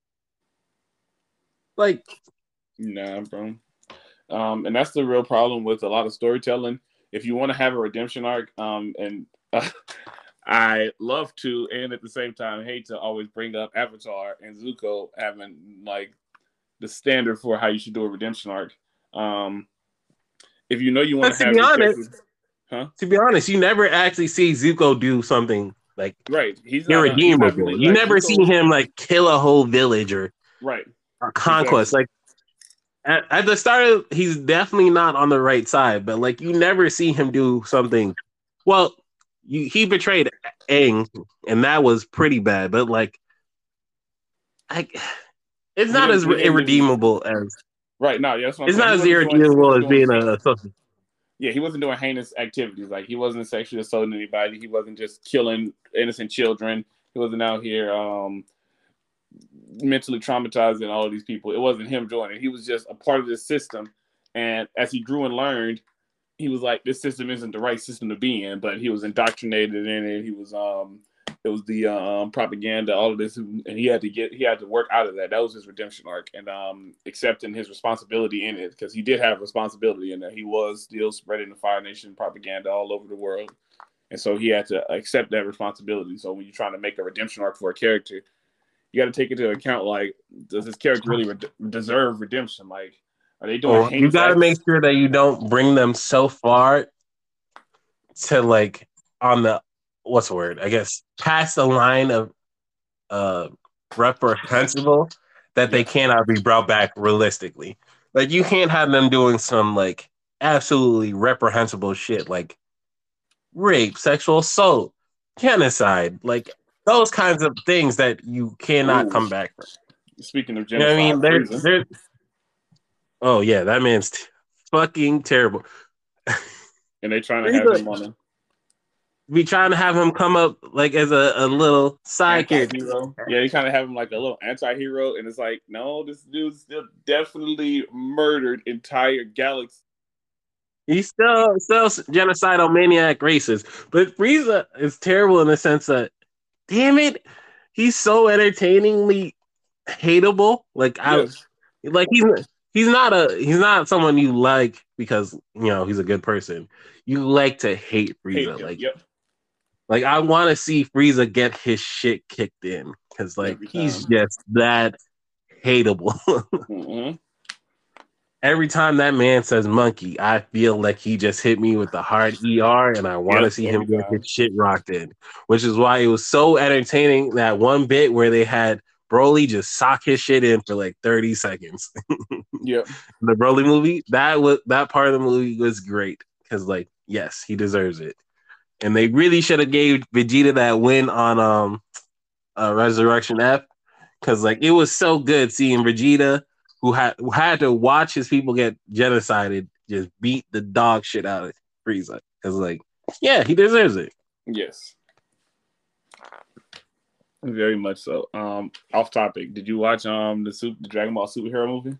Like, nah, bro. Um, and that's the real problem with a lot of storytelling. If you want to have a redemption arc, um, and uh, I love to, and at the same time, hate to always bring up Avatar and Zuko having like the standard for how you should do a redemption arc. Um, if you know you want to have, be honest, huh? To be honest, you never actually see Zuko do something like right. He's irredeemable. Not, he's not really, you like, never Zuko, see him like kill a whole village or right or conquest. Exactly. Like at, at the start, of, he's definitely not on the right side. But like you never see him do something. Well, you, he betrayed Aang, and that was pretty bad. But like, like it's not as irredeemable as right. No, yeah, that's what I'm it's saying. not as irredeemable as being a. Yeah, he wasn't doing heinous activities. Like he wasn't sexually assaulting anybody. He wasn't just killing innocent children. He wasn't out here um, mentally traumatizing all of these people. It wasn't him doing it. He was just a part of this system. And as he grew and learned, he was like, this system isn't the right system to be in, but he was indoctrinated in it. He was, um, it was the um, propaganda, all of this, and he had to get, he had to work out of that. That was his redemption arc, and um, accepting his responsibility in it, because he did have responsibility in that. He was still spreading the Fire Nation propaganda all over the world, and so he had to accept that responsibility. So when you're trying to make a redemption arc for a character, you got to take into account, like, does this character really re- deserve redemption? Like, are they doing? Well, you got to make sure that you don't bring them so far to like on the what's the word? I guess past the line of uh reprehensible that yeah. they cannot be brought back realistically. Like you can't have them doing some like absolutely reprehensible shit like rape, sexual assault, genocide, like those kinds of things that you cannot Ooh. come back from. Speaking of genocide, you know what I mean, they're, they're, oh yeah, that man's t- fucking terrible. And they trying to have him on a be trying to have him come up like as a, a little side hero. Yeah, they kind of have him like a little anti-hero, and it's like, no, this dude still definitely murdered entire galaxies. He's still still genocidal maniac racist, but Frieza is terrible in the sense that, damn it, he's so entertainingly hateable. Like yes. I, like he's he's not a he's not someone you like because you know he's a good person. You like to hate Frieza, hate like. Yep. Like, I want to see Frieza get his shit kicked in because, like, he's just that hateable. mm-hmm. Every time that man says monkey, I feel like he just hit me with the hard E R, and I want to yep, see him get his shit rocked in, which is why it was so entertaining, that one bit where they had Broly just sock his shit in for, like, thirty seconds. Yeah. The Broly movie, that was that part of the movie was great because, like, yes, he deserves it. And they really should have gave Vegeta that win on um, uh, Resurrection F, because like it was so good seeing Vegeta, who had who had to watch his people get genocided, just beat the dog shit out of Frieza. Because like, yeah, he deserves it. Yes. Very much so. Um, off topic. Did you watch um the super, the Dragon Ball superhero movie?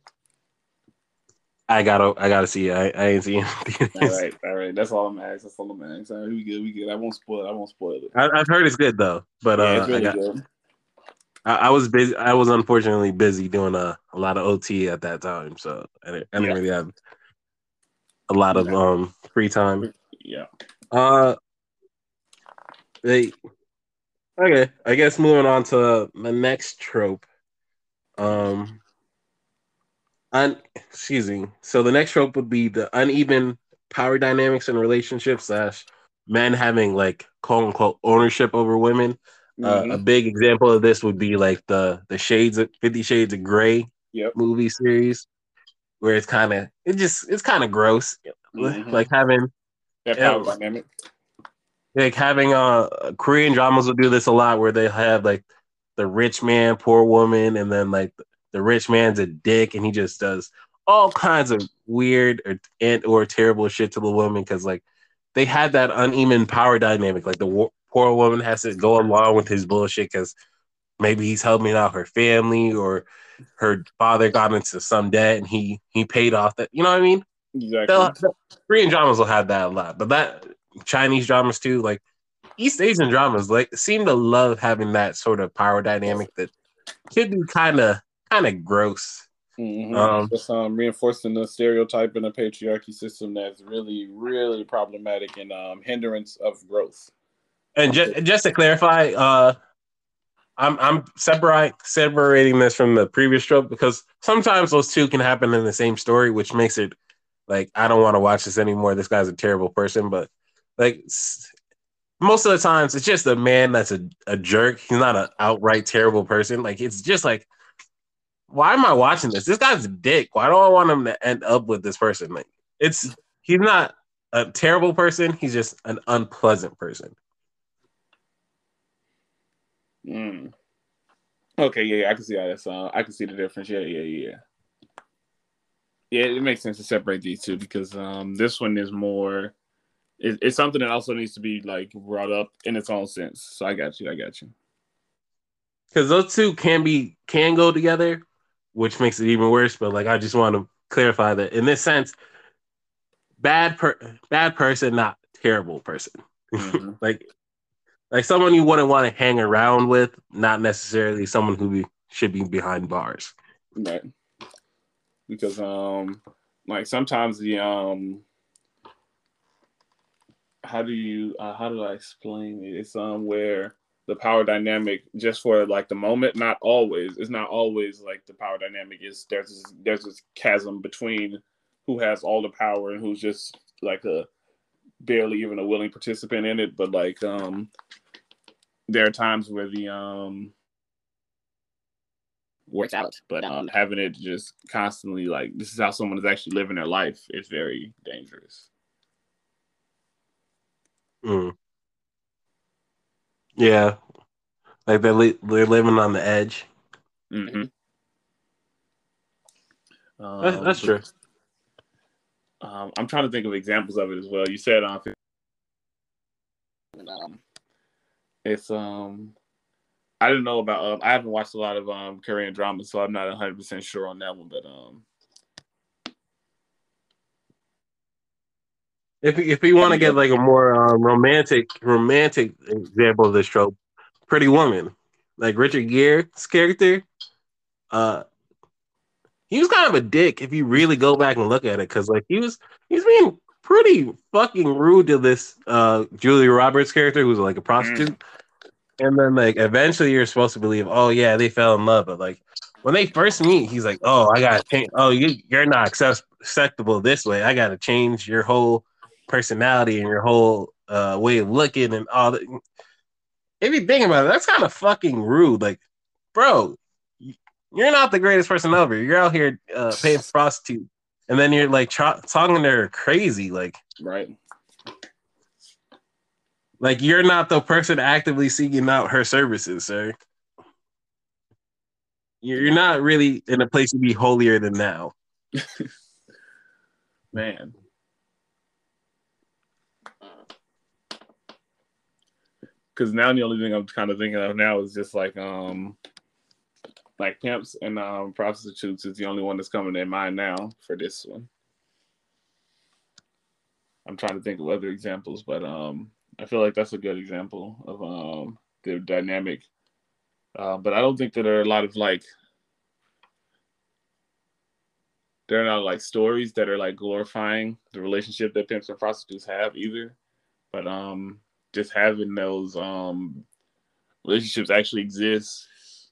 I gotta, I gotta see it. I, I ain't seen All it. right, all right. That's all I'm asking. That's all I'm asking. All right, we good. We good. I won't spoil. I won't spoil it. I, I've heard it's good though, but Yeah, it's uh, I really got, good. I, I was busy. I was unfortunately busy doing a, a lot of O T at that time, so I didn't, I didn't Yeah. really have a lot of Yeah. um free time. Yeah. Uh, they okay. I guess moving on to the next trope. Um, un excuse me. So the next trope would be the uneven power dynamics in relationships slash men having like quote unquote ownership over women. Uh, a Mm-hmm. big example of this would be like the the Shades of Fifty Shades of Grey Yep. movie series, where it's kind of it just it's kind of gross, Mm-hmm. like having That power dynamic. like having uh Korean dramas will do this a lot, where they have like the rich man, poor woman, and then like the rich man's a dick, and he just does all kinds of weird or and or terrible shit to the woman because like they had that uneven power dynamic. Like the wo- poor woman has to go along with his bullshit because maybe he's helping out her family or her father got into some debt and he he paid off that. You know what I mean? Exactly. The, the Korean dramas will have that a lot, but that Chinese dramas too, like East Asian dramas, like seem to love having that sort of power dynamic that could be kind of kind of gross. Mm-hmm. Um, Just um, reinforcing the stereotype in a patriarchy system that's really, really problematic and um, hindrance of growth. and ju- just to clarify, uh, I'm I'm separate separating this from the previous trope because sometimes those two can happen in the same story, which makes it like I don't want to watch this anymore. This guy's a terrible person, but like most of the times it's just a man that's a, a jerk. He's not an outright terrible person. Like it's just like, why am I watching this? This guy's a dick. Why do I want him to end up with this person? Like it's he's not a terrible person. He's just an unpleasant person. Mm. Okay, yeah, yeah, I can see how that's. Uh, I can see the difference. Yeah, yeah, yeah. Yeah, it makes sense to separate these two because um, this one is more. It, it's something that also needs to be like brought up in its own sense. So I got you. I got you. Because those two can be can go together, which makes it even worse. But like I just want to clarify that in this sense, bad per bad person, not terrible person. Mm-hmm. like like someone you wouldn't want to hang around with, not necessarily someone who be, should be behind bars. Right. Because um, like sometimes the um, how do you uh, how do I explain it? It's um where the power dynamic just for like the moment, not always. It's not always like the power dynamic is there's this, there's this chasm between who has all the power and who's just like a barely even a willing participant in it. But like um, there are times where the um works out, but um having it just constantly like this is how someone is actually living their life is very dangerous. Mm. Yeah, like they're li- they're living on the edge. Mm-hmm. That's, Um, that's but true. um, I'm trying to think of examples of it as well. You said um, it's um, I didn't know about. Um, I haven't watched a lot of um Korean dramas, so I'm not one hundred percent sure on that one. But um, If if you want to get like a more um, romantic romantic example of this trope, Pretty Woman, like Richard Gere's character, uh, he was kind of a dick if you really go back and look at it, because like he was he's being pretty fucking rude to this uh Julia Roberts character who's like a mm, prostitute, and then like eventually you're supposed to believe, oh yeah, they fell in love, but like when they first meet, he's like, oh I gotta change, oh you you're not accept- acceptable this way, I gotta change your whole personality and your whole uh way of looking and all that. If you think about it, that's kind of fucking rude. Like, bro, you're not the greatest person ever. You're out here uh, paying prostitute, and then you're like tra- talking to her crazy. Like, right. like you're not the person actively seeking out her services, sir. You're, you're not really in a place to be holier than thou. Man, because now the only thing I'm kind of thinking of now is just like um like pimps and um prostitutes is the only one that's coming in mind now for this one. I'm trying to think of other examples, but um I feel like that's a good example of um their dynamic. Uh, but I don't think that there are a lot of like there are not like stories that are like glorifying the relationship that pimps and prostitutes have either. But um just having those um relationships actually exist.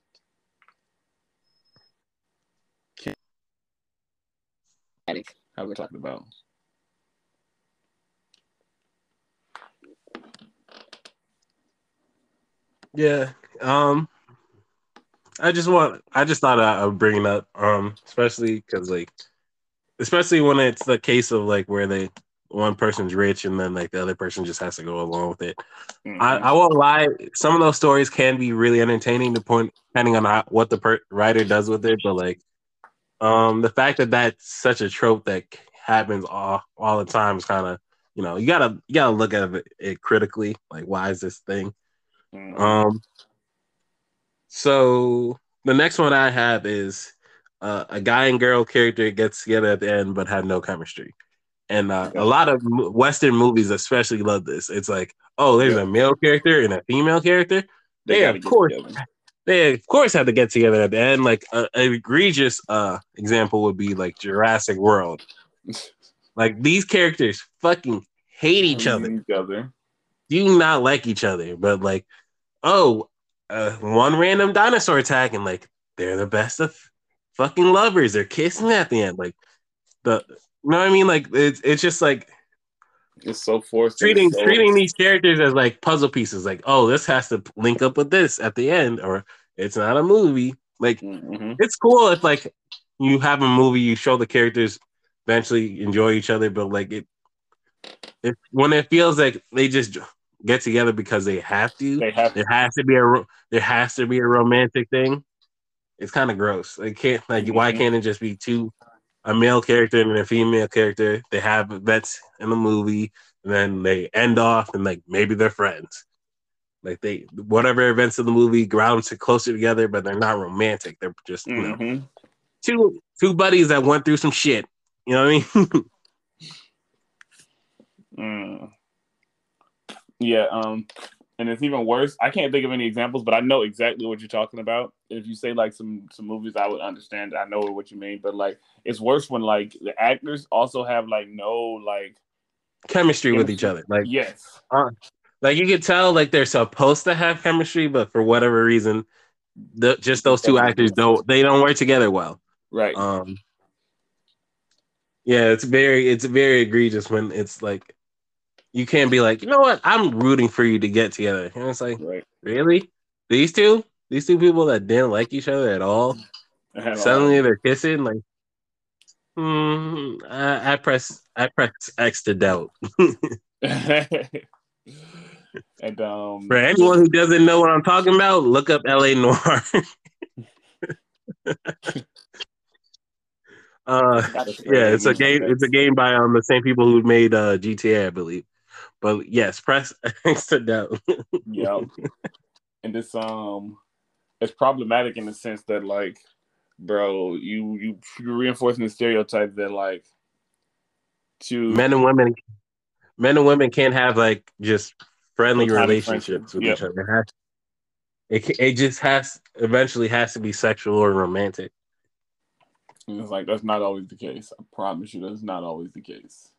How we're talking about. Yeah. Um. I just want. I just thought I would bring it up. Um. Especially because like, especially when it's the case of like where they one person's rich and then like the other person just has to go along with it. Mm-hmm. I, I won't lie. Some of those stories can be really entertaining to point, depending on how, what the per- writer does with it. But like, um, the fact that that's such a trope that happens all all the time is kind of, you know, you gotta you gotta look at it, it critically. Like, why is this thing? Mm-hmm. Um. So the next one I have is uh, a guy and girl character gets together at the end but have no chemistry. And uh, a lot of Western movies especially love this. It's like, oh, there's yeah. a male character and a female character. They, they of course, together. they of course have to get together at the end. Like uh, an egregious uh, example would be like Jurassic World. Like these characters fucking hate each other. Each other. Do not like each other, but like, oh, uh, one random dinosaur attack and like they're the best of fucking lovers. They're kissing at the end. Like the. You know what I mean? Like it's it's just like it's so forced. Treating so... treating these characters as like puzzle pieces. Like, oh, this has to link up with this at the end, or it's not a movie. Like, mm-hmm. It's cool if like you have a movie, you show the characters eventually enjoy each other, but like it, it when it feels like they just get together because they have to. They have there has to be a there has to be a romantic thing. It's kind of gross. Like, can't like mm-hmm. why can't it just be two? A male character and a female character. They have events in the movie, and then they end off, and like maybe they're friends. Like they, whatever events in the movie ground to closer together, but they're not romantic. They're just you mm-hmm. know two two buddies that went through some shit. You know what I mean? mm. Yeah. Um. And it's even worse. I can't think of any examples, but I know exactly what you're talking about. If you say like some some movies, I would understand. I know what you mean, but like it's worse when like the actors also have like no like chemistry, chemistry. with each other. Like yes, uh, like you can tell like they're supposed to have chemistry, but for whatever reason, the, just those two actors don't they don't work together well. Right. Um. Yeah, it's very it's very egregious when it's like. You can't be like, you know what? I'm rooting for you to get together. And it's like, right. Really? These two? These two people that didn't like each other at all? At suddenly all. They're kissing? Like, hmm, I, I press I press X to doubt. and um, For anyone who doesn't know what I'm talking about, look up L A Noire. uh, yeah, it's a game. It's a game by um the same people who made uh, G T A, I believe. But yes, press X to doubt. Yeah, and this um, it's problematic in the sense that like, bro, you you you're reinforcing the stereotype that like, to men and women, men and women can't have like just friendly relationships with yep. each other. It, has, it it just has eventually has to be sexual or romantic. And it's like that's not always the case. I promise you, that's not always the case.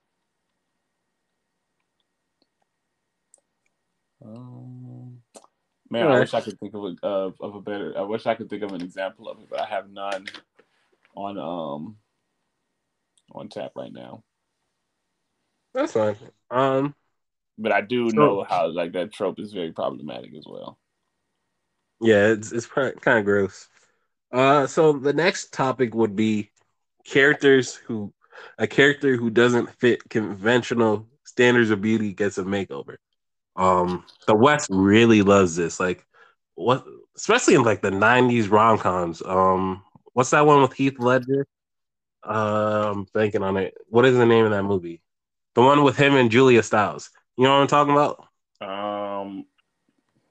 Um, man, right. I wish I could think of a uh, of a better. I wish I could think of an example of it, but I have none on um on tap right now. That's fine. Um, but I do so, know how like that trope is very problematic as well. Yeah, it's it's kind of gross. Uh, so the next topic would be characters who a character who doesn't fit conventional standards of beauty gets a makeover. Um, the West really loves this. Like, what, especially in like the nineties rom coms. Um, what's that one with Heath Ledger? Uh, I'm thinking on it. What is the name of that movie? The one with him and Julia Stiles. You know what I'm talking about? Um,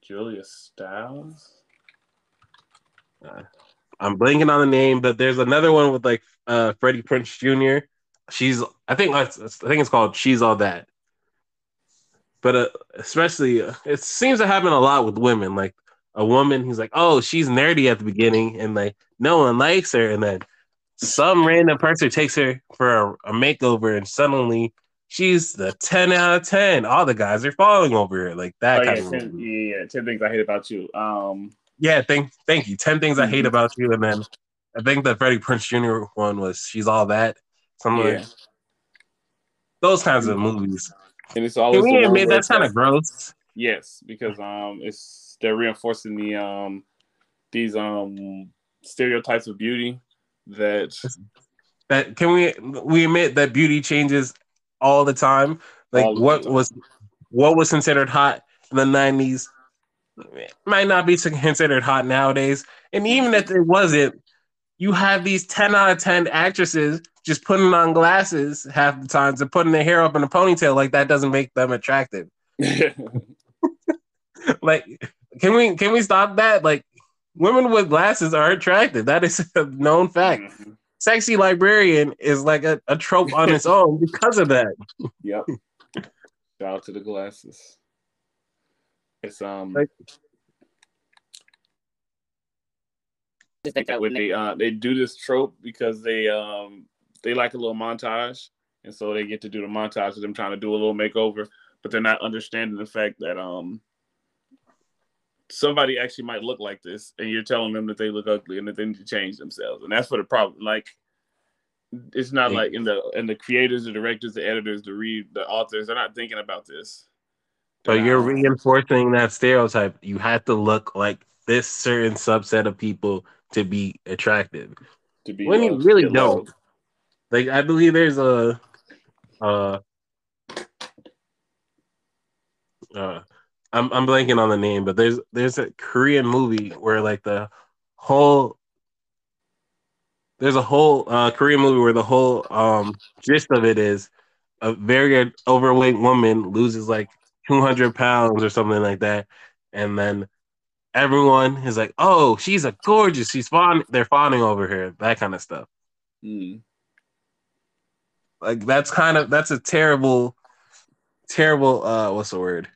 Julia Stiles. Uh, I'm blanking on the name, but there's another one with like uh Freddie Prinze Junior She's, I think, I think it's called "She's All That." But uh, especially, uh, it seems to happen a lot with women. Like a woman, he's like, "Oh, she's nerdy at the beginning, and like no one likes her," and then some random person takes her for a, a makeover, and suddenly she's the ten out of ten. All the guys are falling over her, like that Oh kind yeah, of ten, movie. yeah, yeah, ten things I hate about you. Um, Yeah, thank, thank you. Ten things I hate mhm. about you, and then I think the Freddie Prinze Junior one was "She's All That." Something like Yeah, those kinds of and movies. it's Can always the we one admit where that's it's kind like of gross? yes, because um, it's they're reinforcing the um these um stereotypes of beauty that That can we we admit that beauty changes all the time? Like all of the what was time. what was considered hot in the nineties might not be considered hot nowadays. And even if it wasn't, you have these ten out of ten actresses just putting on glasses half the times and putting their hair up in a ponytail. Like that doesn't make them attractive. Like, can we can we stop that? Like, women with glasses are attractive. That is a known fact. Mm-hmm. Sexy librarian is like a, a trope on its own because of that. Yep. Shout out to the glasses. It's um Like, when they uh they do this trope because they um they like a little montage, and so they get to do the montage of them trying to do a little makeover, but they're not understanding the fact that um somebody actually might look like this, and you're telling them that they look ugly and that they need to change themselves, and that's for the problem. Like, it's not like in the in the creators, the directors, the editors, the read, the authors, they're not thinking about this. They're but you're not um, reinforcing that stereotype. You have to look like this certain subset of people to be attractive. to be When you loved, really get don't. loved. Like, I believe there's a uh uh I'm I'm blanking on the name, but there's there's a Korean movie where like the whole there's a whole uh Korean movie where the whole um gist of it is a very overweight woman loses like two hundred pounds or something like that, and then everyone is like, "Oh, she's a gorgeous. She's fawn." They're fawning over her. That kind of stuff. Mm. Like that's kind of that's a terrible, terrible. Uh, what's the word?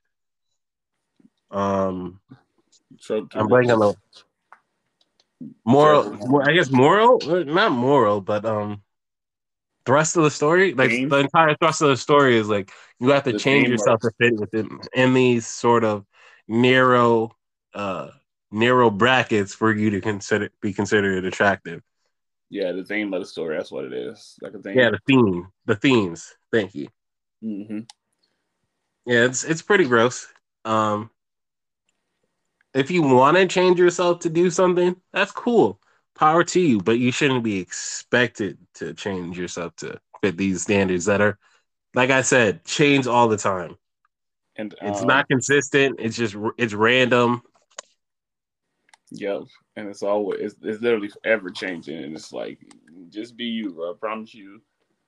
Um, Trope to I'm blanking on the moral. terrible I guess moral, not moral, but um, thrust of the story. Like theme. the entire thrust of the story is like you have to The change theme yourself of to fit within in these sort of narrow, uh, narrow brackets for you to consider be considered attractive. yeah, the theme of the story. That's what it is. Like a Yeah, theme. the theme, the themes. Thank you. Mm-hmm. Yeah, it's it's pretty gross. Um, if you want to change yourself to do something, that's cool. Power to you, but you shouldn't be expected to change yourself to fit these standards that are, like I said, change all the time. And It's um, not consistent. It's just it's random. yep. And it's always it's, it's literally ever changing, and it's like just be you, bro. I promise you.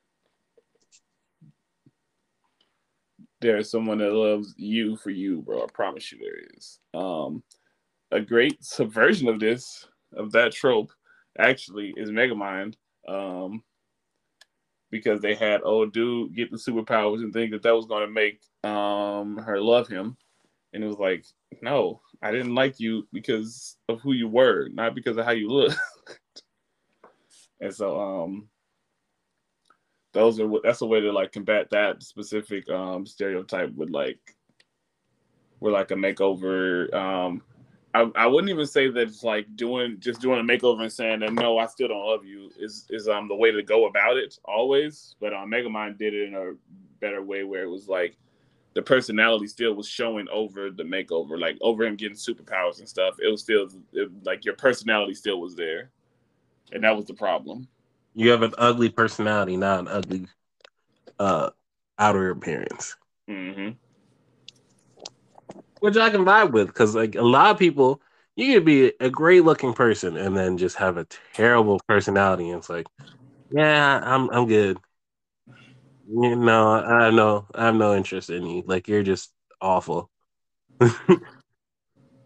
There's someone that loves you for you, bro. I promise you there is. Um, a great subversion of this, of that trope, actually, is Megamind. Um, because they had old dude get the superpowers and think that that was going to make um her love him, and it was like, no, I didn't like you because of who you were, not because of how you look. And so um those are that's a way to like combat that specific um stereotype with like with like a makeover. um I, I wouldn't even say that it's like doing just doing a makeover and saying that no, I still don't love you is is um the way to go about it always. But um, Megamind did it in a better way where it was like the personality still was showing over the makeover, like over him getting superpowers and stuff. It was still it, like your personality still was there, and that was the problem. You have an ugly personality, not an ugly uh outer appearance. Mm-hmm. Which I can vibe with, because like a lot of people, you could be a great looking person and then just have a terrible personality. And it's like, yeah, I'm I'm good. You know, I have no I have no interest in you. Like you're just awful.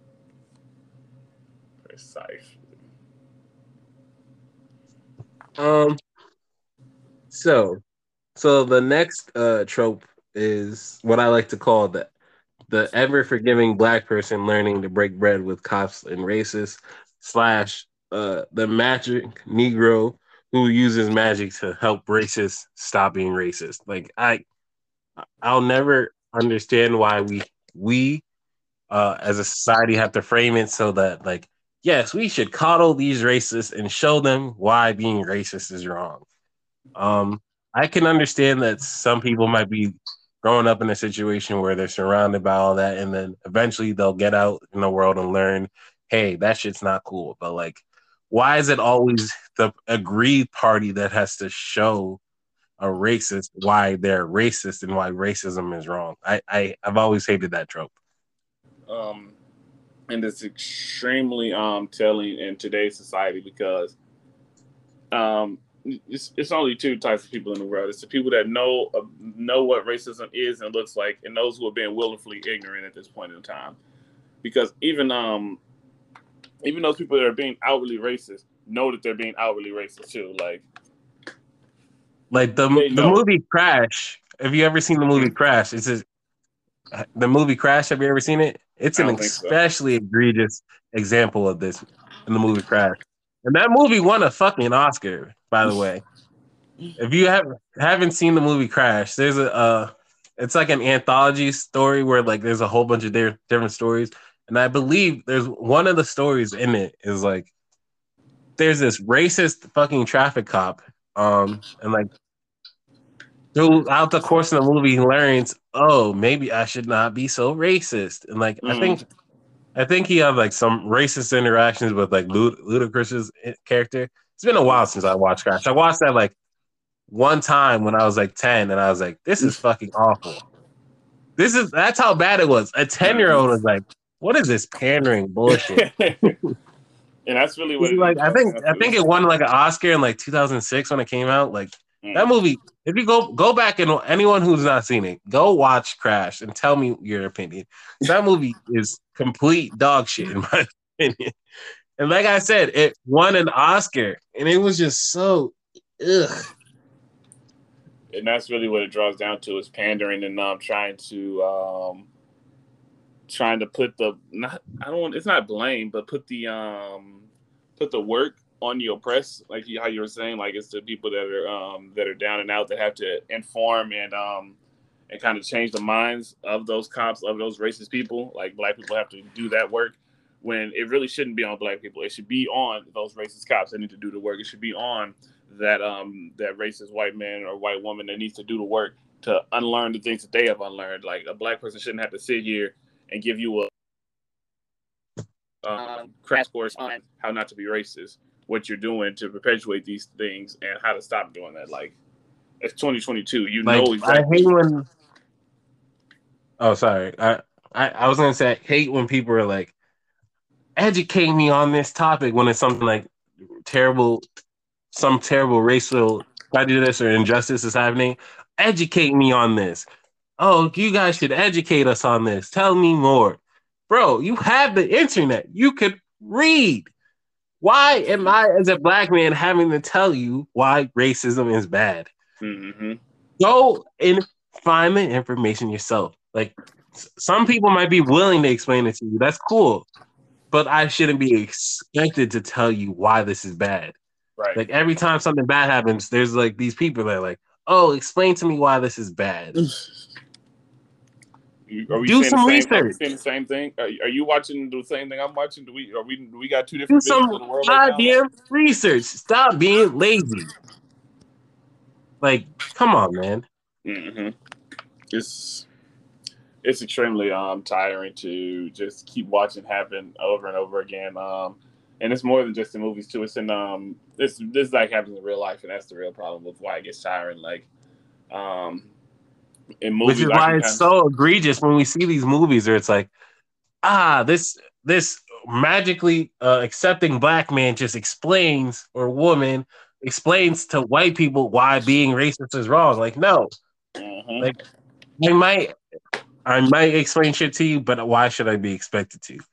Precisely. Um. So, so the next uh trope is what I like to call the the ever forgiving black person learning to break bread with cops and racists slash uh the magic Negro who uses magic to help racists stop being racist. Like I I'll never understand why we we uh as a society have to frame it so that like yes, we should coddle these racists and show them why being racist is wrong. Um I can understand that some people might be growing up in a situation where they're surrounded by all that and then eventually they'll get out in the world and learn, hey, that shit's not cool. But like why is it always the agreed party that has to show a racist why they're racist and why racism is wrong? I, I I've always hated that trope. Um, and it's extremely um telling in today's society because um it's, it's only two types of people in the world. It's the people that know uh, know what racism is and looks like, and those who are being willfully ignorant at this point in time. Because even um even those people that are being outwardly racist know that they're being outwardly racist too. Like like the the movie Crash. Have you ever seen the movie Crash? It's a, the movie Crash. Have you ever seen it? It's an especially so. egregious example of this in the movie Crash. And that movie won a fucking Oscar, by the way. If you have, haven't seen the movie Crash, there's a uh, it's like an anthology story where like there's a whole bunch of different different stories. And I believe there's one of the stories in it is like there's this racist fucking traffic cop. Um, and like throughout the course of the movie, he learns, oh, maybe I should not be so racist. And like, mm. I think, I think he had like some racist interactions with like Lud- Ludacris's character. It's been a while since I watched Crash. I watched that like one time when I was like ten, and I was like, this is fucking awful. This is that's how bad it was. A ten year old was like, what is this pandering bullshit? And that's really what it like. is. I think I think it won like an Oscar in like two thousand six when it came out. Like mm. that movie. If you go go back and anyone who's not seen it, go watch Crash and tell me your opinion. That movie is complete dog shit in my opinion. And like I said, it won an Oscar, and it was just so ugh. And that's really what it draws down to is pandering and um trying to um trying to put the not I don't want it's not blame, but put the um put the work on the oppressed, like how you were saying, like it's the people that are um that are down and out that have to inform and um and kind of change the minds of those cops, of those racist people. Like black people have to do that work when it really shouldn't be on black people. It should be on those racist cops that need to do the work. It should be on that um that racist white man or white woman that needs to do the work to unlearn the things that they have unlearned. Like a black person shouldn't have to sit here and give you a um, crash course on how not to be racist, what you're doing to perpetuate these things, and how to stop doing that. Like, it's twenty twenty-two. You like, know exactly. I hate when. Oh, sorry. I, I I was gonna say I hate when people are like, educate me on this topic when it's something like terrible, some terrible racial prejudice or injustice is happening. Educate me on this. Oh, you guys should educate us on this. Tell me more. Bro, you have the internet. You could read. Why am I, as a black man, having to tell you why racism is bad? Mm-hmm. Go and find the information yourself. Like, some people might be willing to explain it to you. That's cool. But I shouldn't be expected to tell you why this is bad. Right. Like, every time something bad happens, there's, like, these people that are like, oh, explain to me why this is bad. Are we do some same, research. Are we saying the same thing? Are, are you watching the same thing I'm watching? Do we? Are we? Do we got two different? Do some in the world goddamn right research. Stop being lazy. Like, come on, man. Mm-hmm. It's it's extremely um tiring to just keep watching happen over and over again. Um, and it's more than just in movies too. It's in um this this like happens in real life, and that's the real problem with why it gets tiring. Like, um. In movies, which is why it's so egregious when we see these movies where it's like, ah, this this magically uh, accepting black man just explains, or woman explains to white people why being racist is wrong. Like, no, mm-hmm. like I might I might explain shit to you, but why should I be expected to?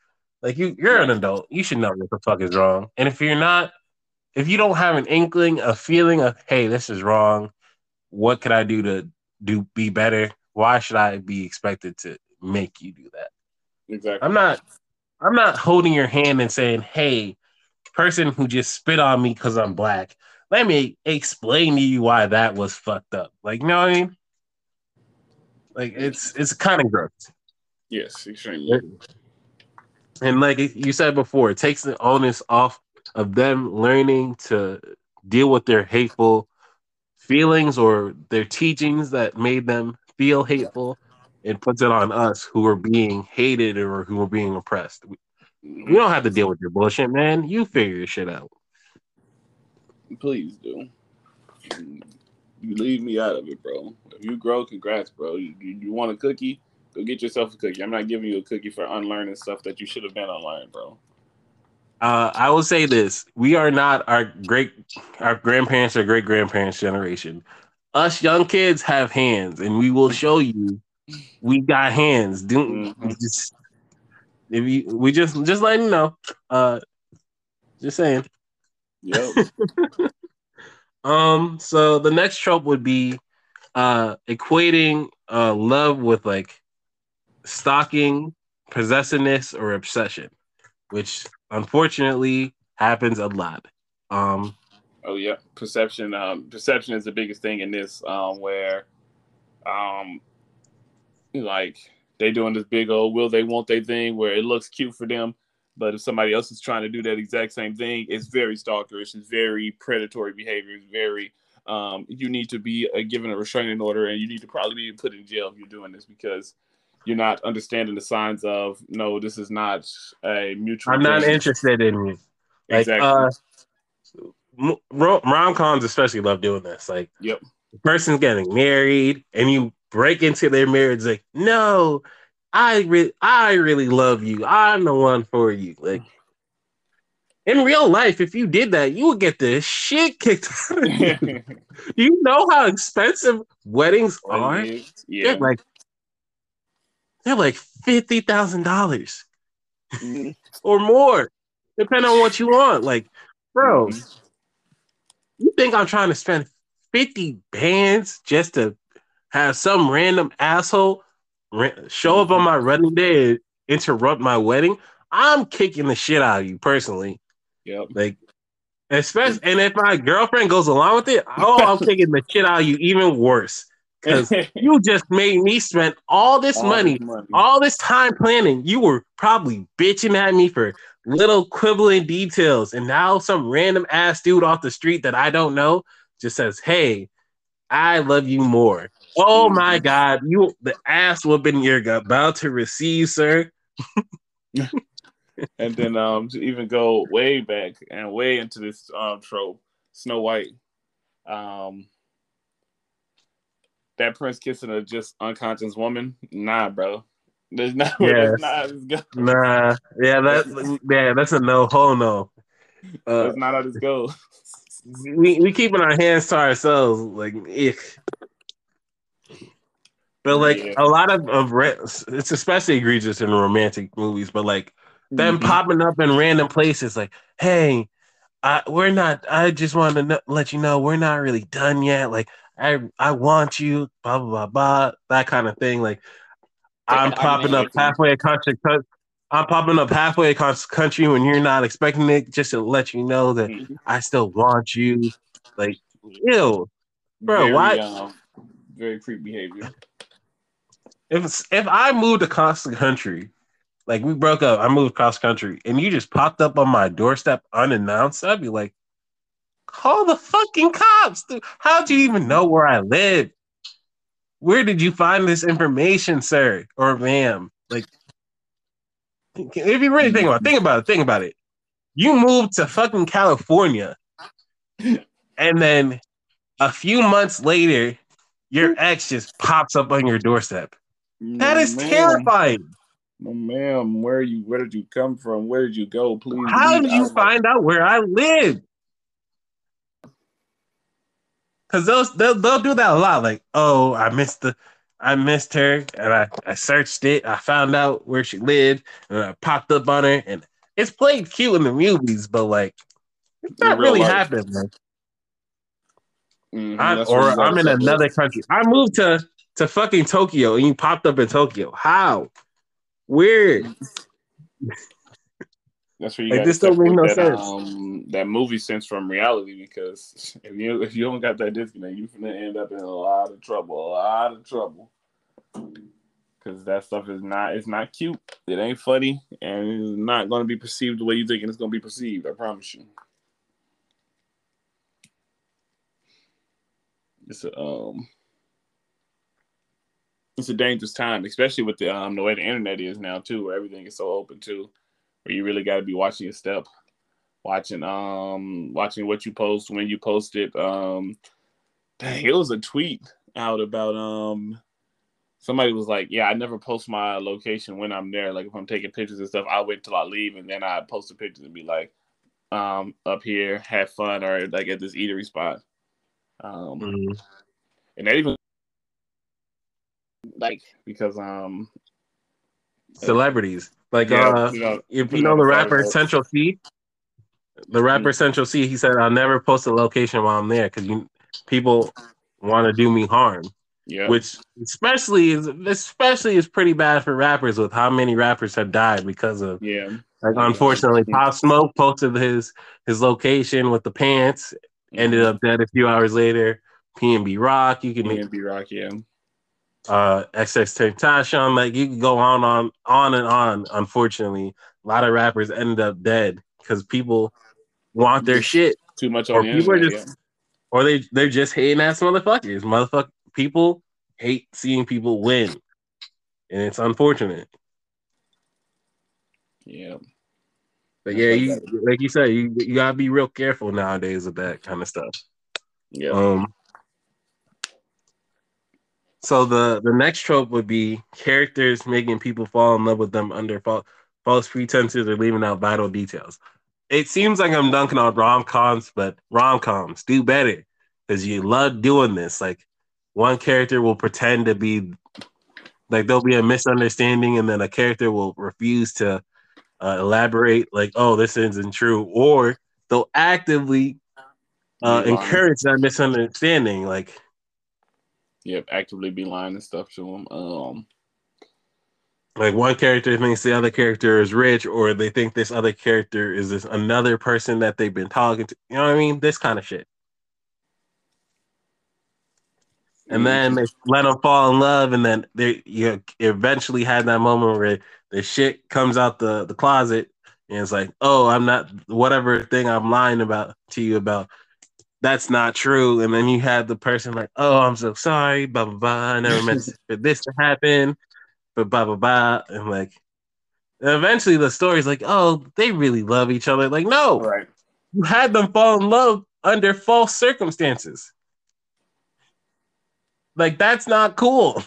Like you, you're an Right. adult. You should know what the fuck is wrong. And if you're not, if you don't have an inkling, a feeling of, hey, this is wrong. What could I do to do be better? Why should I be expected to make you do that? I'm Exactly. not. I'm not holding your hand and saying, hey, person who just spit on me because I'm black. Let me explain to you why that was fucked up. Like, you know what I mean? Like, it's it's kind of gross. Yes, extremely. And like you said before, it takes the onus off of them learning to deal with their hateful feelings or their teachings that made them feel hateful and puts it on us who are being hated or who are being oppressed. We, we Hmm. don't have to deal with your bullshit, man. You figure your shit out. Please do. You leave me out of it, bro. If you grow, congrats, bro. You, you, you want a cookie? Go get yourself a cookie. I'm not giving you a cookie for unlearning stuff that you should have been unlearned, bro. Uh, I will say this: we are not our great, our grandparents or great grandparents' generation. Us young kids have hands, and we will show you we got hands. Do Mm-hmm. just if you we just just letting you know. Uh, just saying. Yep. Um. So the next trope would be uh equating uh love with like stalking, possessiveness, or obsession, which unfortunately happens a lot. Um. Oh yeah. Perception. Um, perception is the biggest thing in this. Um, where um, like they doing this big old will they won't they thing where it looks cute for them, but if somebody else is trying to do that exact same thing, it's very stalkerish, it's very predatory behavior, it's very um, you need to be uh, given a restraining order, and you need to probably be put in jail if you're doing this because you're not understanding the signs of no, this is not a mutual I'm not thing. interested in you. Like Exactly. uh rom coms especially love doing this. Like Yep. the person's getting married and you break into their marriage like, no, I really I really love you. I'm the one for you. Like in real life, if you did that, you would get the shit kicked out of you. You know how expensive weddings Wedding are? is They're yeah. like they're like fifty thousand dollars Mm-hmm. or more, depending on what you want. Like, bro, Mm-hmm. you think I'm trying to spend fifty bands just to have some random asshole show up on Mm-hmm. my wedding day and interrupt my wedding? I'm kicking the shit out of you personally. Yep. Like, especially, and if my girlfriend goes along with it, oh, I'm kicking the shit out of you even worse. Because you just made me spend all this All this money, money. all this time planning. You were probably bitching at me for little quibbling details. And now some random ass dude off the street that I don't know just says, hey, I love you more. Oh my Mm-hmm. God, you the ass whooping you're about to receive, sir. And then um, to even go way back and way into this um, trope, Snow White, um, that prince kissing a just unconscious woman. Nah, bro, that's not where Yeah, that's not how this goes. nah, yeah, That's not, that yeah, that's a no ho no. Uh, that's not how this goes. we we keeping our hands to ourselves, like if. But like Yeah. a lot of of it's especially egregious in romantic movies. But like them Mm-hmm. popping up in random places, like, hey, I, we're not. I just want to know, let you know we're not really done yet. Like, I I want you, blah blah blah blah, that kind of thing. Like, Say I'm I popping up need to. halfway across the country. I'm popping up halfway across the country when you're not expecting it, just to let you know that Mhm. I still want you. Like, ew, bro, Very why? um, very creep behavior. If if I moved across the country, like we broke up, I moved cross country, and you just popped up on my doorstep unannounced, I'd be like, call the fucking cops. Dude. How'd you even know where I live? Where did you find this information, sir or ma'am? Like, if you really think about it, think about it, think about it. You moved to fucking California, and then a few months later, your ex just pops up on your doorstep. No, That is ma'am. terrifying. No, ma'am. Where you? Where did you come from? Where did you go? Please How leave did out you of my. find out where I live? Because those they'll, they'll do that a lot. Like, oh, I missed the, I missed her, and I, I searched it. I found out where she lived, and I popped up on her. And it's played cute in the movies, but like it's In not real really life. happening. Man. Mm-hmm, I'm, that's where you or gotta I'm in set another those. country. I moved to to fucking Tokyo, and you popped up in Tokyo. How? Weird. That's where you Like got to this don't make separate no that sense. um that movie sense from reality, because if you if you don't got that disconnect, you're gonna end up in a lot of trouble, a lot of trouble. Because that stuff is not it's not cute. It ain't funny, and it's not gonna be perceived the way you think it's gonna be perceived. I promise you. It's a um it's a dangerous time, especially with the um the way the internet is now too, where everything is so open too, where you really got to be watching your step, watching um watching what you post, when you post it. Um, dang, it was a tweet out about um somebody was like, yeah, I never post my location when I'm there. Like if I'm taking pictures and stuff, I wait till I leave and then I post the pictures and be like, um, up here, have fun, or like at this eatery spot. Um, Mm-hmm. and that even like because um Celebrities, like yeah, uh, you know, if you putting know up a the photo rapper notes. Central C, the rapper Central C, he said, "I'll never post a location while I'm there because you people want to do me harm." Yeah. Which especially is especially is pretty bad for rappers with how many rappers have died because of Yeah. like Like um unfortunately Pop Smoke posted his his location with the pants, ended mm-hmm. up dead a few hours later. P N B Rock, you can E and B Rock, yeah. uh X X Tentacion, like you can go on on on and on. Unfortunately, a lot of rappers ended up dead because people want their Just shit, too much on or the people are internet, just yeah. or they they're just hating ass motherfuckers. Motherfuck people hate seeing people win, and it's unfortunate. Yeah. But That's yeah, why you you gotta like you said, you you gotta be real careful nowadays with that kind of stuff. yeah. Um, so the the next trope would be characters making people fall in love with them under false false pretenses or leaving out vital details. It seems like I'm dunking on rom coms, but rom coms do better because you love doing this. Like one character will pretend to be like there'll be a misunderstanding, and then a character will refuse to uh, elaborate, like, "Oh, this isn't true," or they'll actively uh, Be lying. encourage that misunderstanding. Like, Yep, actively be lying and stuff to them. Um like one character thinks the other character is rich, or they think this other character is this another person that they've been talking to. You know what I mean? This kind of shit. And then mm-hmm. they let them fall in love, and then they you eventually had that moment where the shit comes out the the closet, and it's like, oh, I'm not whatever thing I'm lying about to you about. That's not true. And then you had the person like, oh, I'm so sorry, blah blah blah. I never meant for this to happen, but blah blah blah. And like, eventually the story's like, oh, they really love each other. Like, no, Right. you had them fall in love under false circumstances. Like, that's not cool.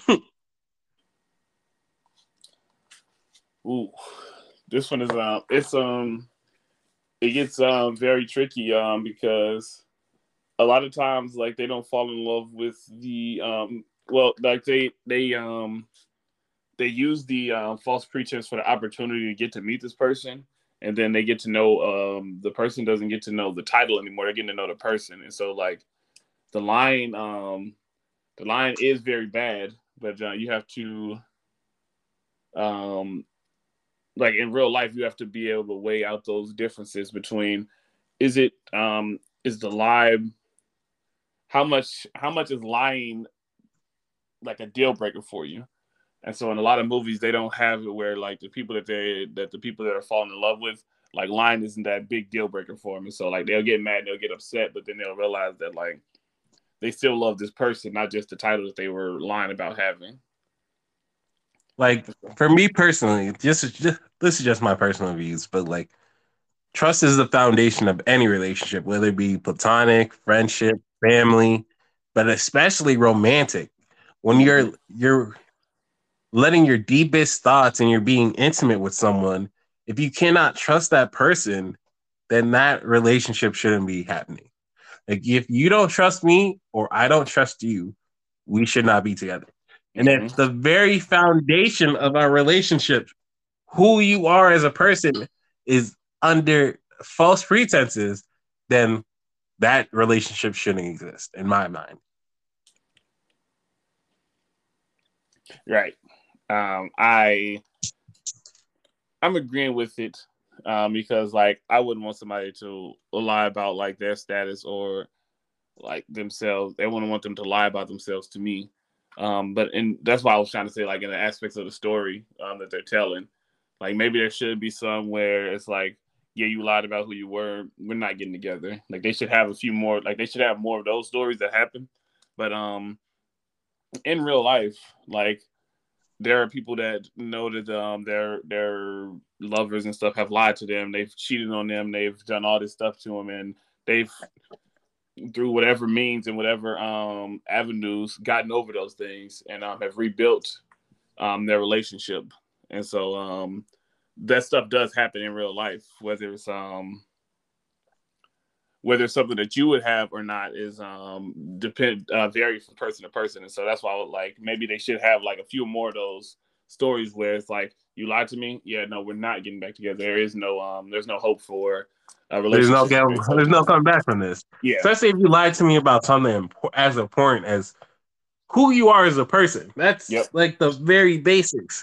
Ooh. This one is um it's um it gets um very tricky um because a lot of times like they don't fall in love with the um well like they they um they use the uh, false pretense for the opportunity to get to meet this person, and then they get to know um the person doesn't get to know the title anymore. They're getting to know the person, and so like the line um the line is very bad, but uh, you have to um like in real life you have to be able to weigh out those differences between is it um is the lie how much how much is lying like a deal breaker for you. And so in a lot of movies, they don't have it where like the people that they that the people that are falling in love with, like lying isn't that big deal breaker for them. And so like they'll get mad, and they'll get upset, but then they'll realize that like they still love this person, not just the title that they were lying about having. Like, for me personally, this is just this is just my personal views, but like trust is the foundation of any relationship, whether it be platonic, friendship, family, but especially romantic. When Mm-hmm. you're you're letting your deepest thoughts and you're being intimate with someone, if you cannot trust that person, then that relationship shouldn't be happening. Like if you don't trust me or I don't trust you, we should not be together. And if Mm-hmm. the very foundation of our relationship, who you are as a person, is under false pretenses, then that relationship shouldn't exist, in my mind. Right. Um, I I'm agreeing with it um, because like I wouldn't want somebody to lie about like their status or like themselves. They wouldn't want them to lie about themselves to me. Um, but and that's why I was trying to say like in the aspects of the story um, that they're telling, like maybe there should be some where it's like, yeah, you lied about who you were. We're not getting together. Like they should have a few more. Like they should have more of those stories that happen. But um, in real life, like there are people that know that um their their lovers and stuff have lied to them. They've cheated on them. They've done all this stuff to them, and they've through whatever means and whatever um avenues gotten over those things and um, have rebuilt um their relationship. And so um that stuff does happen in real life, whether it's um whether it's something that you would have or not is um depend uh, vary from person to person. And so that's why I would like maybe they should have like a few more of those stories where it's like, you lied to me, yeah, no, we're not getting back together. There is no um there's no hope for a There's no relationship. there's no coming back from this. Yeah. Especially if you lied to me about something as important as who you are as a person. That's Yep. like the very basics.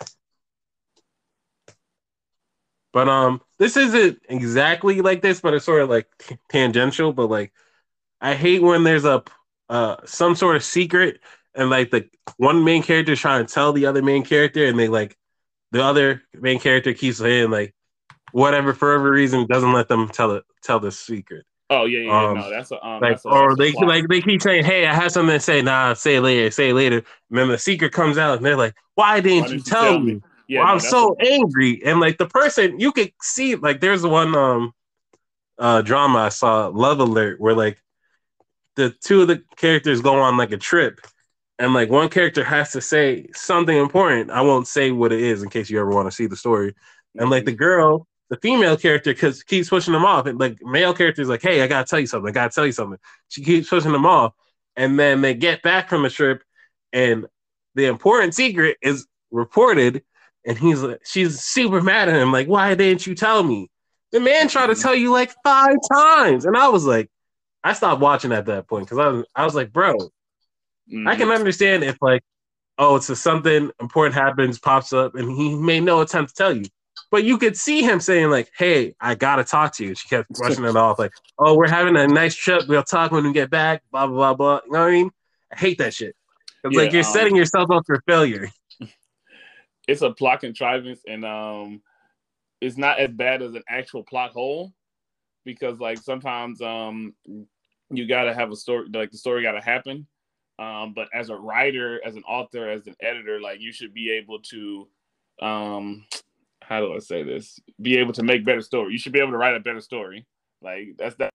But um, this isn't exactly like this, but it's sort of like t- tangential. But like, I hate when there's a uh some sort of secret and like the one main character is trying to tell the other main character, and they like the other main character keeps saying like whatever for whatever reason doesn't let them tell it tell the secret. Oh yeah, yeah, Um, no, that's a um, like that's a or that's a they plot. like they keep saying, "Hey, I have something to say." Nah, say it later. Say it later. And then the secret comes out, and they're like, "Why didn't Why you didn't you tell tell me?" me? Yeah, Well, I'm no, that's a so angry, and like the person you could see, like there's one um uh drama I saw, Love Alert, where like the two of the characters go on like a trip, and like one character has to say something important. I won't say what it is in case you ever want to see the story. And like mm-hmm. the girl, the female character, because keeps pushing them off. And like male character is like, "Hey, I gotta tell you something. I gotta tell you something." She keeps pushing them off, and then they get back from the trip, and the important secret is reported. And he's like, she's super mad at him, like, "Why didn't you tell me?" The man tried to Mm-hmm. tell you like five times, and I was like, I stopped watching at that point because I was, I was like, bro, Mm-hmm. I can understand if like, oh, it's a, something important happens, pops up, and he made no attempt to tell you. But you could see him saying like, "Hey, I gotta talk to you." She kept brushing it off like, "Oh, we're having a nice trip. We'll talk when we get back." Blah blah blah blah. You know what I mean? I hate that shit. It's Yeah, like you're um, setting yourself up for failure. it's a plot contrivance, and um, it's not as bad as an actual plot hole because like sometimes um, you gotta have a story, like the story gotta happen. Um, but as a writer, as an author, as an editor, like you should be able to, um, how do I say this? Be able to make better story. You should be able to write a better story. Like that's that.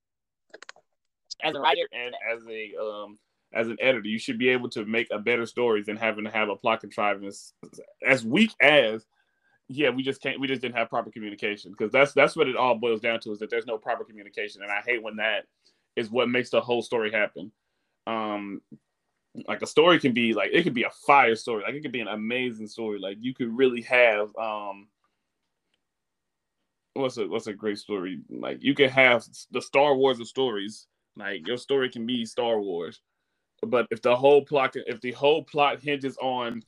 As a writer and as a um, as an editor, you should be able to make a better story than having to have a plot contrivance as weak as. Yeah, we just can't. We just didn't have proper communication because that's that's what it all boils down to is that there's no proper communication, and I hate when that is what makes the whole story happen. Um, like a story can be like it could be a fire story, like it could be an amazing story. Like you could really have um, what's a what's a great story? Like you can have the Star Wars of stories. Like your story can be Star Wars, but if the whole plot if the whole plot hinges on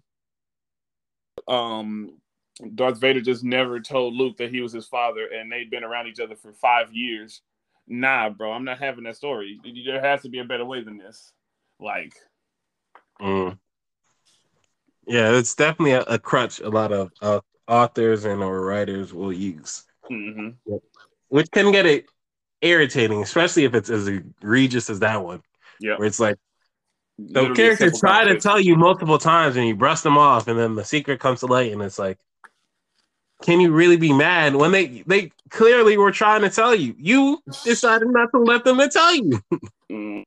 um Darth Vader just never told Luke that he was his father and they'd been around each other for five years. Nah, bro, I'm not having that story. There has to be a better way than this. Like, Mm. Yeah, it's definitely a, a crutch a lot of uh, authors and or writers will use, mm-hmm. which can get it irritating, especially if it's as egregious as that one. Yep. Where it's like the Literally a character simple try to conversation. tell you multiple times and you brush them off, and then the secret comes to light, and it's like, can you really be mad when they they clearly were trying to tell you? You decided not to let them to tell you. Mm.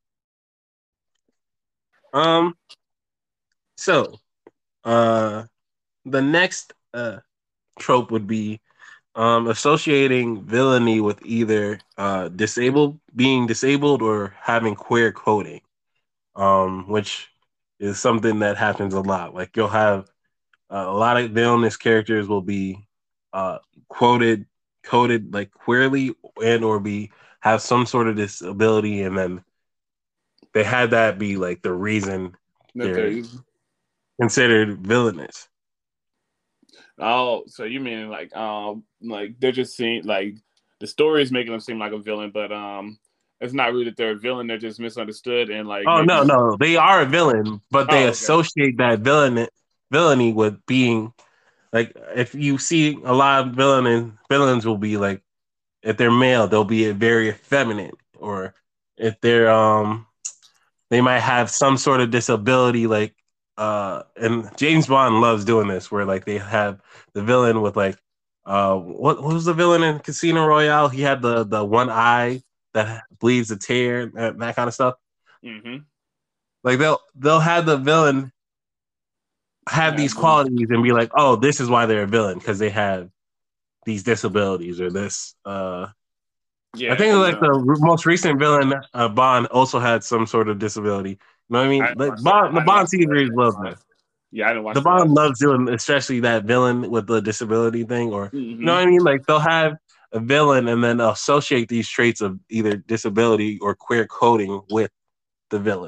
Um. So, uh, the next uh trope would be um associating villainy with either uh disabled being disabled or having queer coding. Um, which is something that happens a lot. Like you'll have uh, a lot of villainous characters will be uh, quoted, coded like queerly, and or be have some sort of disability, and then they had that be like the reason they're considered villainous. Oh, so you mean like um like they're just seeing like the story is making them seem like a villain, but um it's not really that they're a villain, they're just misunderstood and like Oh maybe no, no, they are a villain, but they Oh, okay. associate that villain villainy with being like if you see a lot of villain villains will be like if they're male, they'll be very effeminate, or if they're um they might have some sort of disability like uh and James Bond loves doing this where like they have the villain with like uh what, what was the villain in Casino Royale? He had the the one eye that bleeds a tear, that, that kind of stuff. Mm-hmm. Like they'll they'll have the villain have Yeah, these qualities and be like, oh, this is why they're a villain because they have these disabilities or this. Uh, yeah, I think and, like uh, the most recent villain, uh, Bond, also had some sort of disability. You know what I I mean? didn't Like watch that. Bond, the I didn't Bond watch the series loves last. that. Yeah, I didn't The watch the Bond last. loves doing, especially that villain with the disability thing, or you know Mm-hmm. what I mean? Like they'll have a villain and then associate these traits of either disability or queer coding with the villain.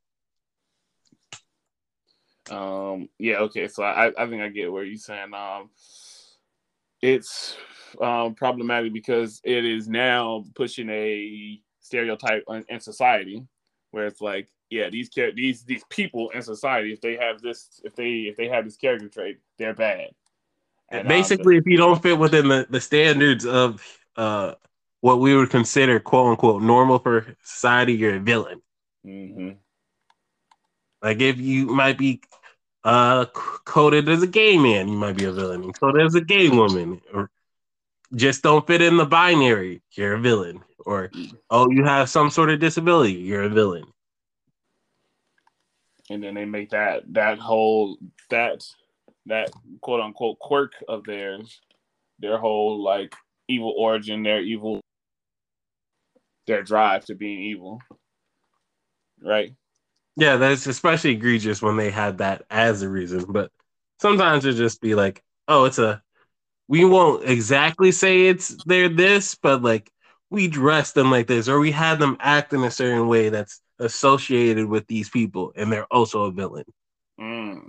Um, yeah, okay. So I, I think I get where you're saying. Um, it's um, problematic because it is now pushing a stereotype in, in society where it's like, yeah, these these these people in society, if they have this, if they if they have this character trait, they're bad. And um, Basically, if you don't fit within the, the standards of uh, what we would consider quote unquote normal for society, you're a villain. mm-hmm. Like if you might be uh, coded as a gay man, you might be a villain. And coded as a gay woman, or just don't fit in the binary, you're a villain. Or oh, you have some sort of disability, you're a villain. And then they make that that whole that that quote unquote quirk of theirs, their whole like evil origin, their evil, their drive to being evil, right? Yeah, that's especially egregious when they had that as a reason. But sometimes it just be like, oh, it's a. We won't exactly say it's they're this, but like we dress them like this, or we had them act in a certain way that's associated with these people, and they're also a villain. Mm.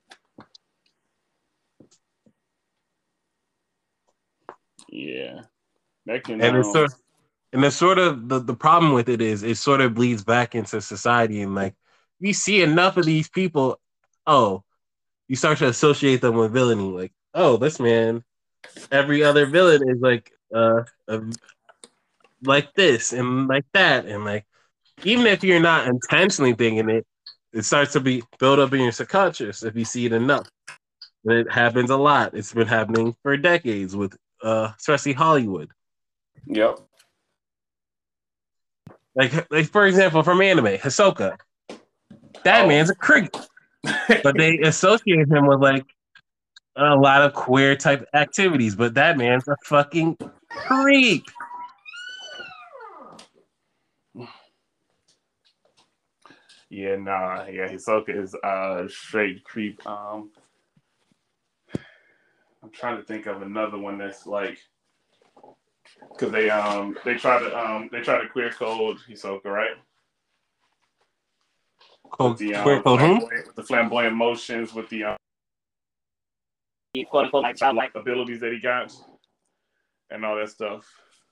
Yeah, that can. And Um, it's sort of, and it's sort of the, the problem with it is it sort of bleeds back into society, and like you see enough of these people, oh, you start to associate them with villainy. Like, oh, this man, every other villain is like uh, a, like this and like that, and like even if you're not intentionally thinking it, it starts to be built up in your subconscious if you see it enough. And it happens a lot. It's been happening for decades with uh, especially Hollywood. Yep. Like, like for example, from anime, Hisoka. That oh. man's a creep. But they associate him with like a lot of queer type activities, but that man's a fucking creep. Yeah, nah, yeah, Hisoka is uh straight creep. Um I'm trying to think of another one that's like because they um they try to um they try to queer code Hisoka, right? With the Queer um code whom? with the flamboyant motions, with the um quote unquote like childlike abilities that he got and all that stuff.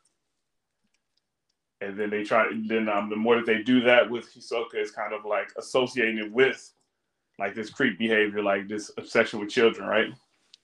And then they try. Then um, the more that they do that with Hisoka, is kind of like associating it with like this creep behavior, like this obsession with children, right?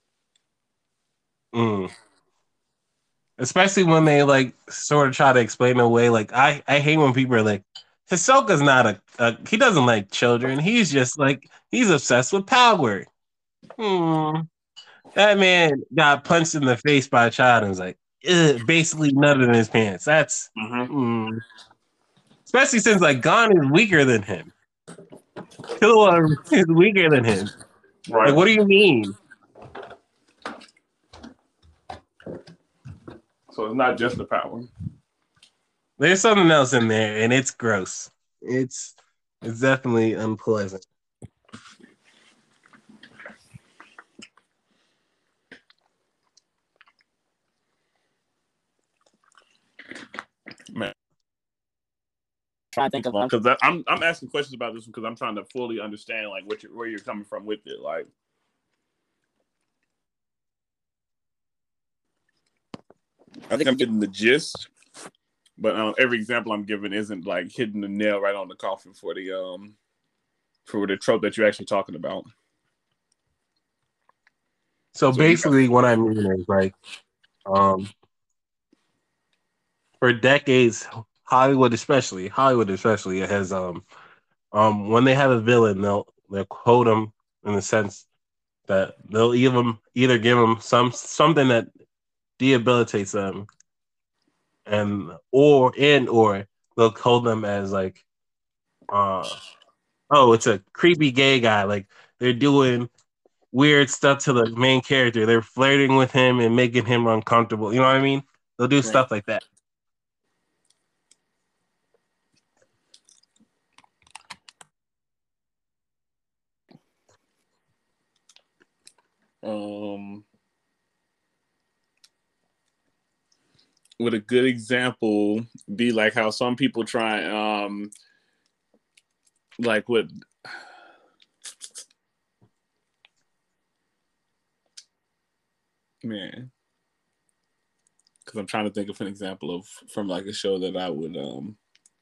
Mm. Especially when they like sort of try to explain away. Like I, I hate when people are like, Hisoka's not a, a he doesn't like children. He's just like he's obsessed with power. Hmm. That man got punched in the face by a child and was like, basically nutted in his pants. That's mm-hmm. hmm. Especially since like Gon is weaker than him. Killua is weaker than him. Right. Like, what do you mean? So it's not just the power. There's something else in there, and it's gross. It's it's definitely unpleasant. trying to think of them because I'm I'm asking questions about this because I'm trying to fully understand like what you're, where you're coming from with it. Like, I think I'm getting the gist, but um, every example I'm giving isn't like hitting the nail right on the coffin for the um for the trope that you're actually talking about. So, so basically, got- what I mean is like, um, for decades, Hollywood, especially Hollywood, especially, has um, um, when they have a villain, they'll they'll quote them in the sense that they'll either either give them some something that debilitates them, and or and or they'll call them as like, uh, oh, it's a creepy gay guy. Like they're doing weird stuff to the main character. They're flirting with him and making him uncomfortable. You know what I mean? They'll do right. stuff like that. Um, would a good example be like how some people try, um, like what, man, because I'm trying to think of an example of from like a show that I would, um,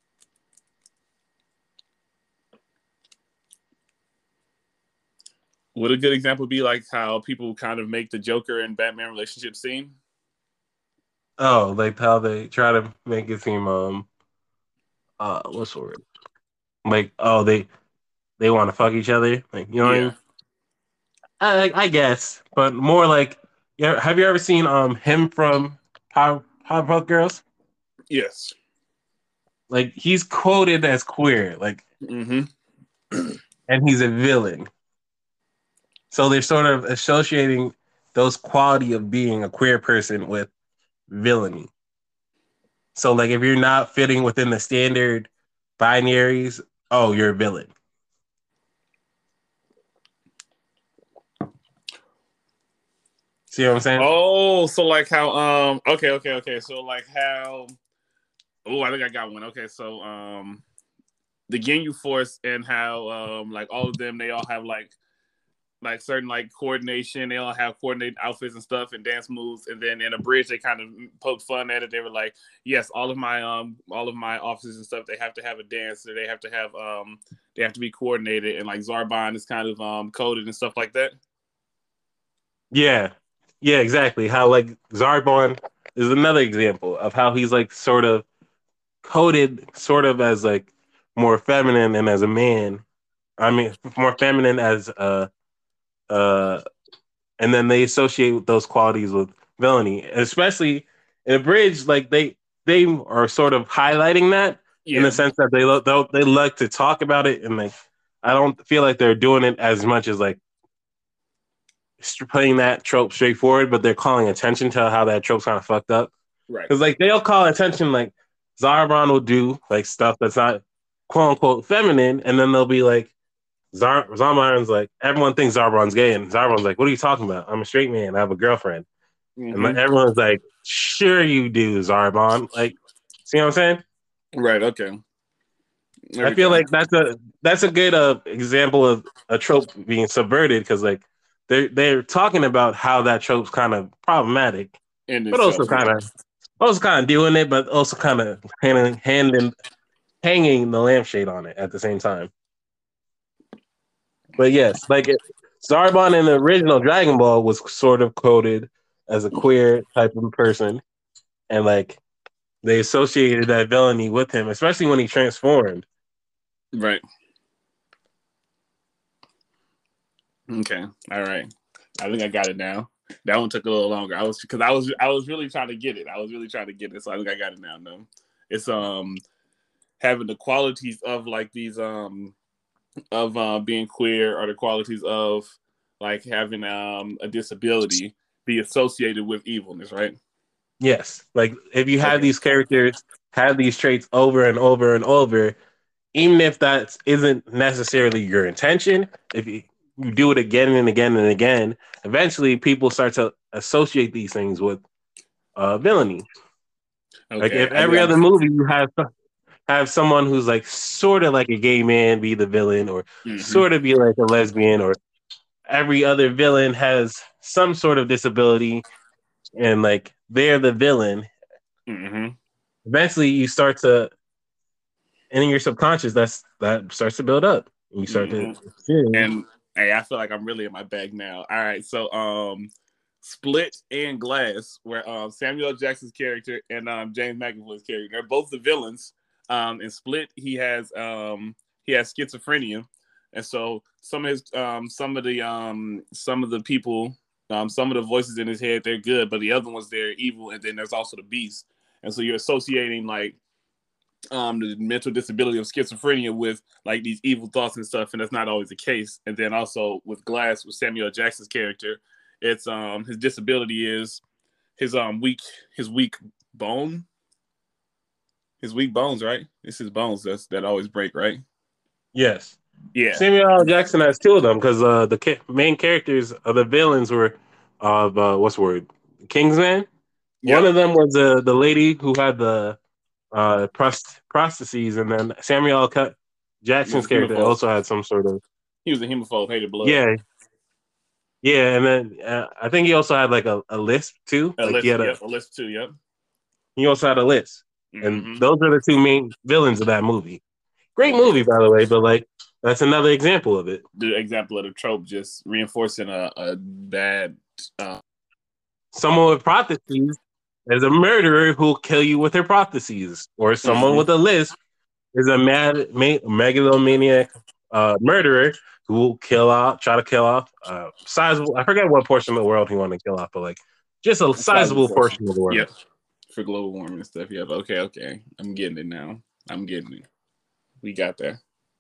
would a good example be like how people kind of make the Joker and Batman relationship seem? Oh, like how they try to make it seem, um, uh, what's the word? Like, oh, they they want to fuck each other. Like, you know yeah. what I mean? I, I guess, but more like, yeah. Have you ever seen um him from Power Powerpuff Girls? Yes. Like he's quoted as queer, like, mm-hmm. and he's a villain. So they're sort of associating those quality of being a queer person with villainy. So like if you're not fitting within the standard binaries, oh, you're a villain. See what I'm saying? Oh, so like how um okay, okay, okay. So like how oh I think I got one. Okay, so um the Ginyu Force and how um like all of them they all have like like certain like coordination. They all have coordinated outfits and stuff and dance moves. And then in a bridge, they kind of poked fun at it. They were like, yes, all of my um all of my officers and stuff, they have to have a dancer. They have to have um they have to be coordinated. And like Zarbon is kind of um coded and stuff like that. Yeah. Yeah, exactly. How like Zarbon is another example of how he's like sort of coded sort of as like more feminine and as a man. I mean more feminine as a uh and then they associate those qualities with villainy, especially in a bridge. Like they they are sort of highlighting that yeah. in the sense that they they they like to talk about it, and like I don't feel like they're doing it as much as like playing that trope straightforward, but they're calling attention to how that trope's kind of fucked up. Right? Because like they'll call attention, like Zarbon will do like stuff that's not quote unquote feminine, and then they'll be like. Zar- Zarbon's like, everyone thinks Zarbon's gay, and Zarbon's like, what are you talking about? I'm a straight man. I have a girlfriend. Mm-hmm. And like, everyone's like, sure you do, Zarbon. Like, see what I'm saying? Right, okay. There I feel go. like that's a that's a good uh, example of a trope being subverted because like they're they're talking about how that trope's kind of problematic, in but itself, also kind of yeah. also kind of doing it, but also kind of handing handing hanging the lampshade on it at the same time. But yes, like it, Zarbon in the original Dragon Ball was sort of coded as a queer type of person, and like they associated that villainy with him, especially when he transformed. Right. Okay. All right. I think I got it now. That one took a little longer. I was because I was I was really trying to get it. I was really trying to get it. So I think I got it now. No, it's um having the qualities of like these um. of uh, being queer or the qualities of like having um, a disability be associated with evilness, right? Yes. Like if you have okay. these characters have these traits over and over and over, even if that isn't necessarily your intention, if you, you do it again and again and again, eventually people start to associate these things with uh, villainy. Okay. Like if every other movie you have have someone who's like sort of like a gay man be the villain, or Mm-hmm. sort of be like a lesbian, or every other villain has some sort of disability, and like they're the villain. Mm-hmm. Eventually, you start to, and in your subconscious, that's that starts to build up. And you start Mm-hmm. to experience. And hey, I feel like I'm really in my bag now. All right, so um, Split and Glass, where um Samuel L. Jackson's character and um James McAvoy's character, they're both the villains. Um, in Split, he has um he has schizophrenia, and so some of his um some of the um some of the people um some of the voices in his head, they're good, but the other ones, they're evil, and then there's also the beast, and so you're associating like um the mental disability of schizophrenia with like these evil thoughts and stuff, and that's not always the case. And then also with Glass, with Samuel L. Jackson's character, it's um his disability is his um weak his weak bone his weak bones, right? It's his bones that's that always break, right? Yes. Yeah. Samuel L. Jackson has two of them because uh, the ca- main characters of the villains were of uh, what's the word? Kingsman. Yep. One of them was the the lady who had the uh, prost- prostheses, and then Samuel L. Jackson's character Hemophobe. also had some sort of. He was a hemophobe, hated blood. Yeah, yeah, and then uh, I think he also had like a, a lisp too. A like lisp, he had a, yep, a lisp too. Yep. He also had a lisp, mm-hmm. and those are the two main villains of that movie. Great movie, by the way, but like that's another example of it. The example of the trope just reinforcing a, a bad. Uh... Someone with prostheses is a murderer who'll kill you with their prostheses, or someone mm-hmm. with a lisp is a mad ma- megalomaniac uh, murderer who will kill off, try to kill off uh, sizable. I forget what portion of the world he wanted to kill off, but like just a, a sizable, sizable portion. portion of the world. Yep. For global warming and stuff. Yep. Okay. Okay. I'm getting it now. I'm getting it. We got there.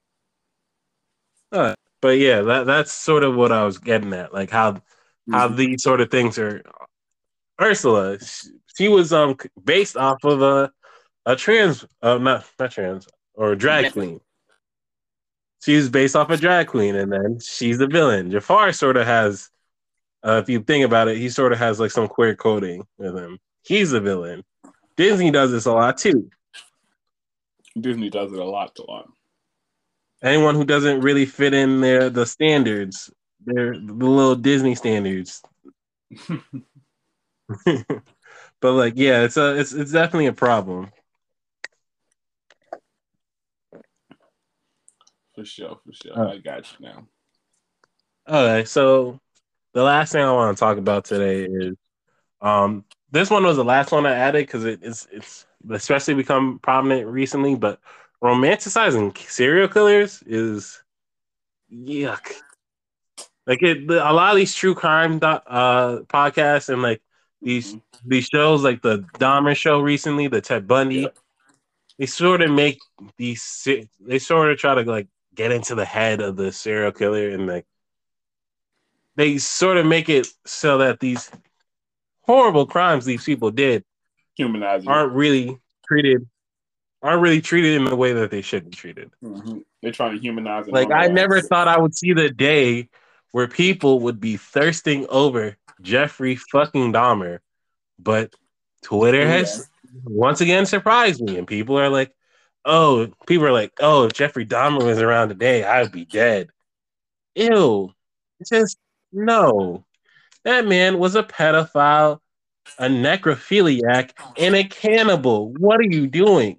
Uh, but yeah, that that's sort of what I was getting at, like how mm-hmm. how these sort of things are. Ursula, she, she was um based off of a a trans, uh, not not trans or a drag queen. She's based off a drag queen, and then she's the villain. Jafar sort of has, uh, if you think about it, he sort of has like some queer coding with him. He's the villain. Disney does this a lot too. Disney does it a lot, a lot. Anyone who doesn't really fit in their the standards, their the little Disney standards. But like, yeah, it's a it's it's definitely a problem. For sure, for sure. Uh, I got you now. Okay, so the last thing I want to talk about today is um this one was the last one I added because it, it's it's especially become prominent recently, but romanticizing serial killers is yuck. Like it, the, a lot of these true crime do, uh podcasts and like these mm-hmm. these shows, like the Dahmer show recently, the Ted Bundy, yeah. they sort of make these. They sort of try to like get into the head of the serial killer, and like they sort of make it so that these horrible crimes these people did humanizing aren't really treated aren't really treated in the way that they should be treated. Mm-hmm. They're trying to humanize it. Like I never thought I would see the day where people would be thirsting over Jeffrey fucking Dahmer, but Twitter yeah. has once again surprised me, and people are like, "Oh, people are like, oh, if Jeffrey Dahmer was around today, I would be dead." Ew, it's just no. That man was a pedophile, a necrophiliac, and a cannibal. What are you doing?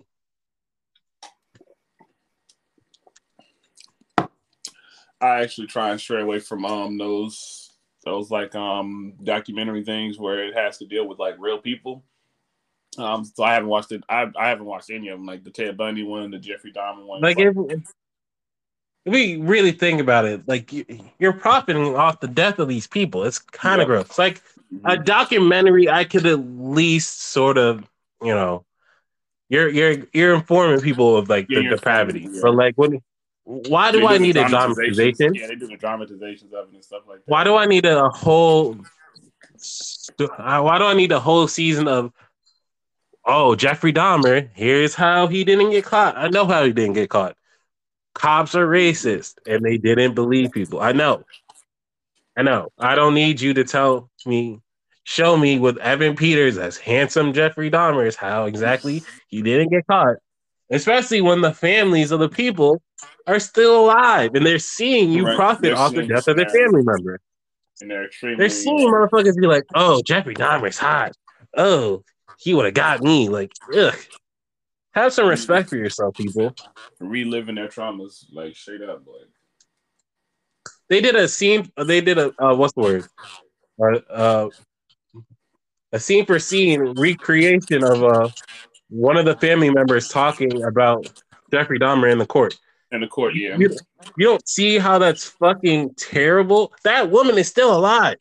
I actually try and stray away from um those those like um documentary things where it has to deal with like real people. Um, so I haven't watched it. I I haven't watched any of them, like the Ted Bundy one, the Jeffrey Dahmer one. Like, like if, if we really think about it, like you, you're profiting off the death of these people. It's kind of yep. gross. Like mm-hmm. a documentary, I could at least sort of, you know, you're you're you're informing people of like yeah, the depravity. Yeah. But like when. Why do I need a dramatization? Yeah, they do the dramatizations of it and stuff like that. Why do I need a whole? Why do I need a whole season of? Oh, Jeffrey Dahmer. Here's how he didn't get caught. I know how he didn't get caught. Cops are racist, and they didn't believe people. I know. I know. I don't need you to tell me, show me with Evan Peters as handsome Jeffrey Dahmer is how exactly he didn't get caught. especially when the families of the people are still alive and they're seeing you Right. profit They're off the seeing death this of their scenario, family member. and they're They're extremely. seeing Um, motherfuckers be like, "Oh, Jeffrey Dahmer's hot. Oh, he would have got me." Like, ugh. Have some respect for yourself, people. reliving their traumas, like straight up, boy. They did a scene. They did a uh, what's the word? Uh, uh, a scene for scene recreation of uh, one of the family members talking about Jeffrey Dahmer in the court. In the court, You, yeah. you, you don't see how that's fucking terrible. That woman is still alive.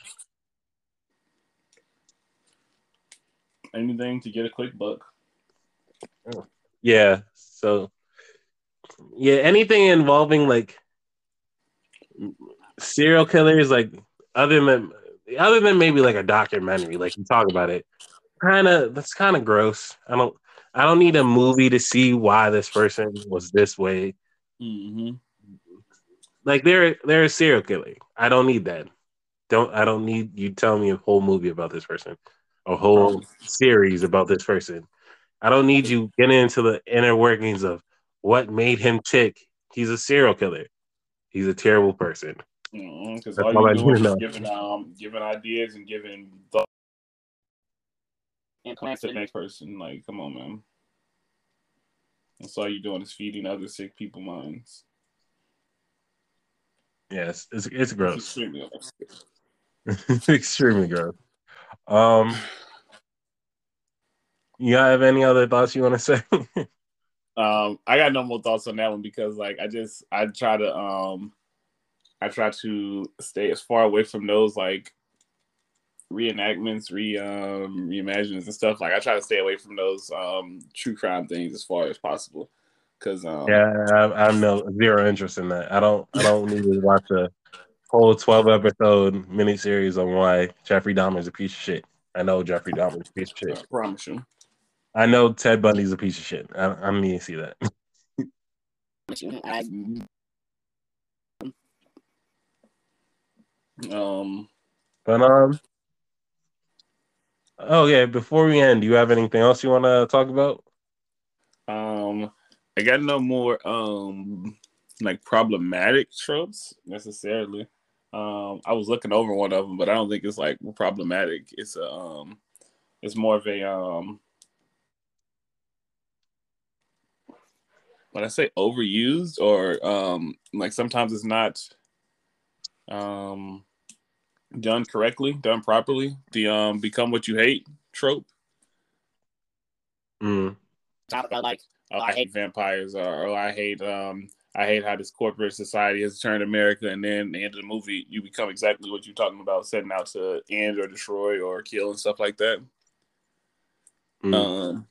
Anything to get a quick buck. Yeah. So, yeah, anything involving like serial killers, like other than other than maybe like a documentary, like you talk about it, kind of that's kind of gross. I don't I don't need a movie to see why this person was this way. Mm-hmm. Like they're they're a serial killer. I don't need that. Don't I don't need you tell me a whole movie about this person, a whole Promise. series about this person. I don't need you getting into the inner workings of what made him tick. He's a serial killer. He's a terrible person. Because mm-hmm. That's all all you're I need doing to is know. giving um giving ideas and giving thoughts and plans to the next person. Like, come on, man. That's all you're doing is feeding other sick people minds. Yes, it's it's gross. It's extremely Extremely gross. Um, you have any other thoughts you want to say? um, I got no more thoughts on that one because, like, I just I try to um, I try to stay as far away from those like reenactments, re um, reimaginings and stuff. Like, I try to stay away from those um true crime things as far as possible. Cause um, Yeah, I, I'm no zero interest in that. I don't I don't need to watch a whole twelve episode miniseries on why Jeffrey Dahmer is a piece of shit. I know Jeffrey Dahmer is a piece of shit. I promise you. I know Ted Bundy's a piece of shit. I, I don't need to see that. um, But um, oh yeah. Before we end, do you have anything else you want to talk about? um, I got no more um like problematic tropes necessarily. Um, I was looking over one of them, but I don't think it's like problematic. It's a um, it's more of a um, when I say overused or um, like sometimes it's not um done correctly, done properly. The um, become what you hate trope. Mm. Talk about like, oh, I hate vampires, or oh, I hate um, I hate how this corporate society has turned America, and then at the end of the movie, you become exactly what you're talking about, setting out to end or destroy or kill and stuff like that. Mm. Um,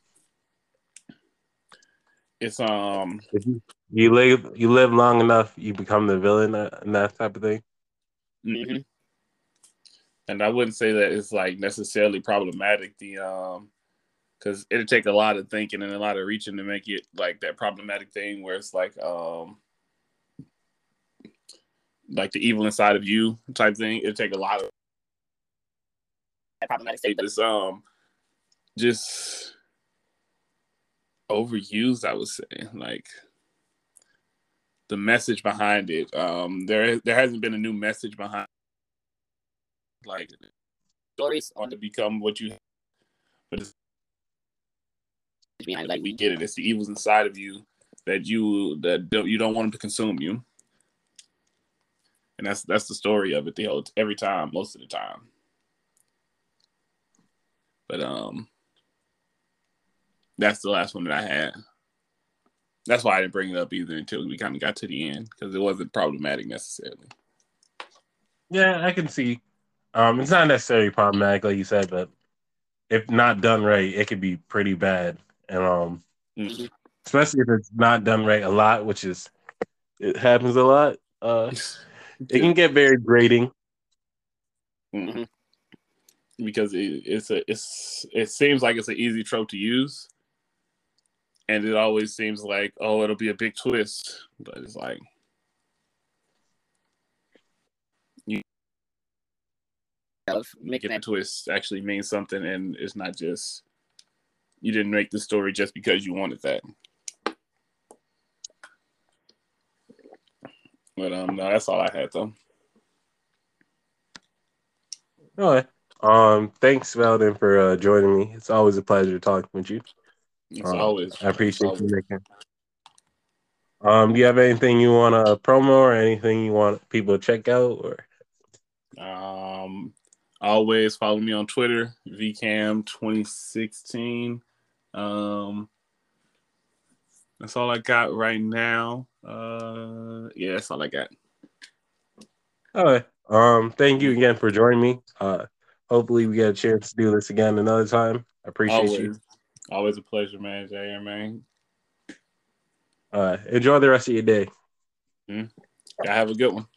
it's um, If you, you live you live long enough, you become the villain and that type of thing. mm-hmm. And I wouldn't say that it's like necessarily problematic. The um, because it'd take a lot of thinking and a lot of reaching to make it like that problematic thing where it's like um. like the evil inside of you type thing. It'd take a lot of problematic statements. Um, just overused, I would say. Like the message behind it. Um, there there hasn't been a new message behind like stories on to become what you. But it's behind like we get it. It's the evils inside of you that you that don't, you don't want them to consume you. And that's that's the story of it the whole every time, most of the time. But um, that's the last one that I had. That's why I didn't bring it up either until we kind of got to the end because it wasn't problematic necessarily. Yeah, I can see. Um, it's not necessarily problematic, like you said, but if not done right, it could be pretty bad. And um, mm-hmm. especially if it's not done right a lot, which is it happens a lot. Uh, it can get very grating. Mm-hmm. Because it, it's a it's it seems like it's an easy trope to use, and it always seems like, oh, it'll be a big twist, but it's like you making that twist actually means something, and it's not just you didn't make the story just because you wanted that. But um, no, that's all I had though. All right. Um, thanks, Veldon, for uh, joining me. It's always a pleasure talking with you. It's Um, always. I It's appreciate you always. making. Um, do you have anything you want to promo or anything you want people to check out? Or Um, always follow me on Twitter, V Cam twenty sixteen. Um, that's all I got right now. Uh, yeah, that's all I got. all right. Um, thank you again for joining me. Uh, hopefully we get a chance to do this again another time. I appreciate you. Always, always a pleasure, man. Jair, man. Uh, enjoy the rest of your day. Mm-hmm. Y'all have a good one.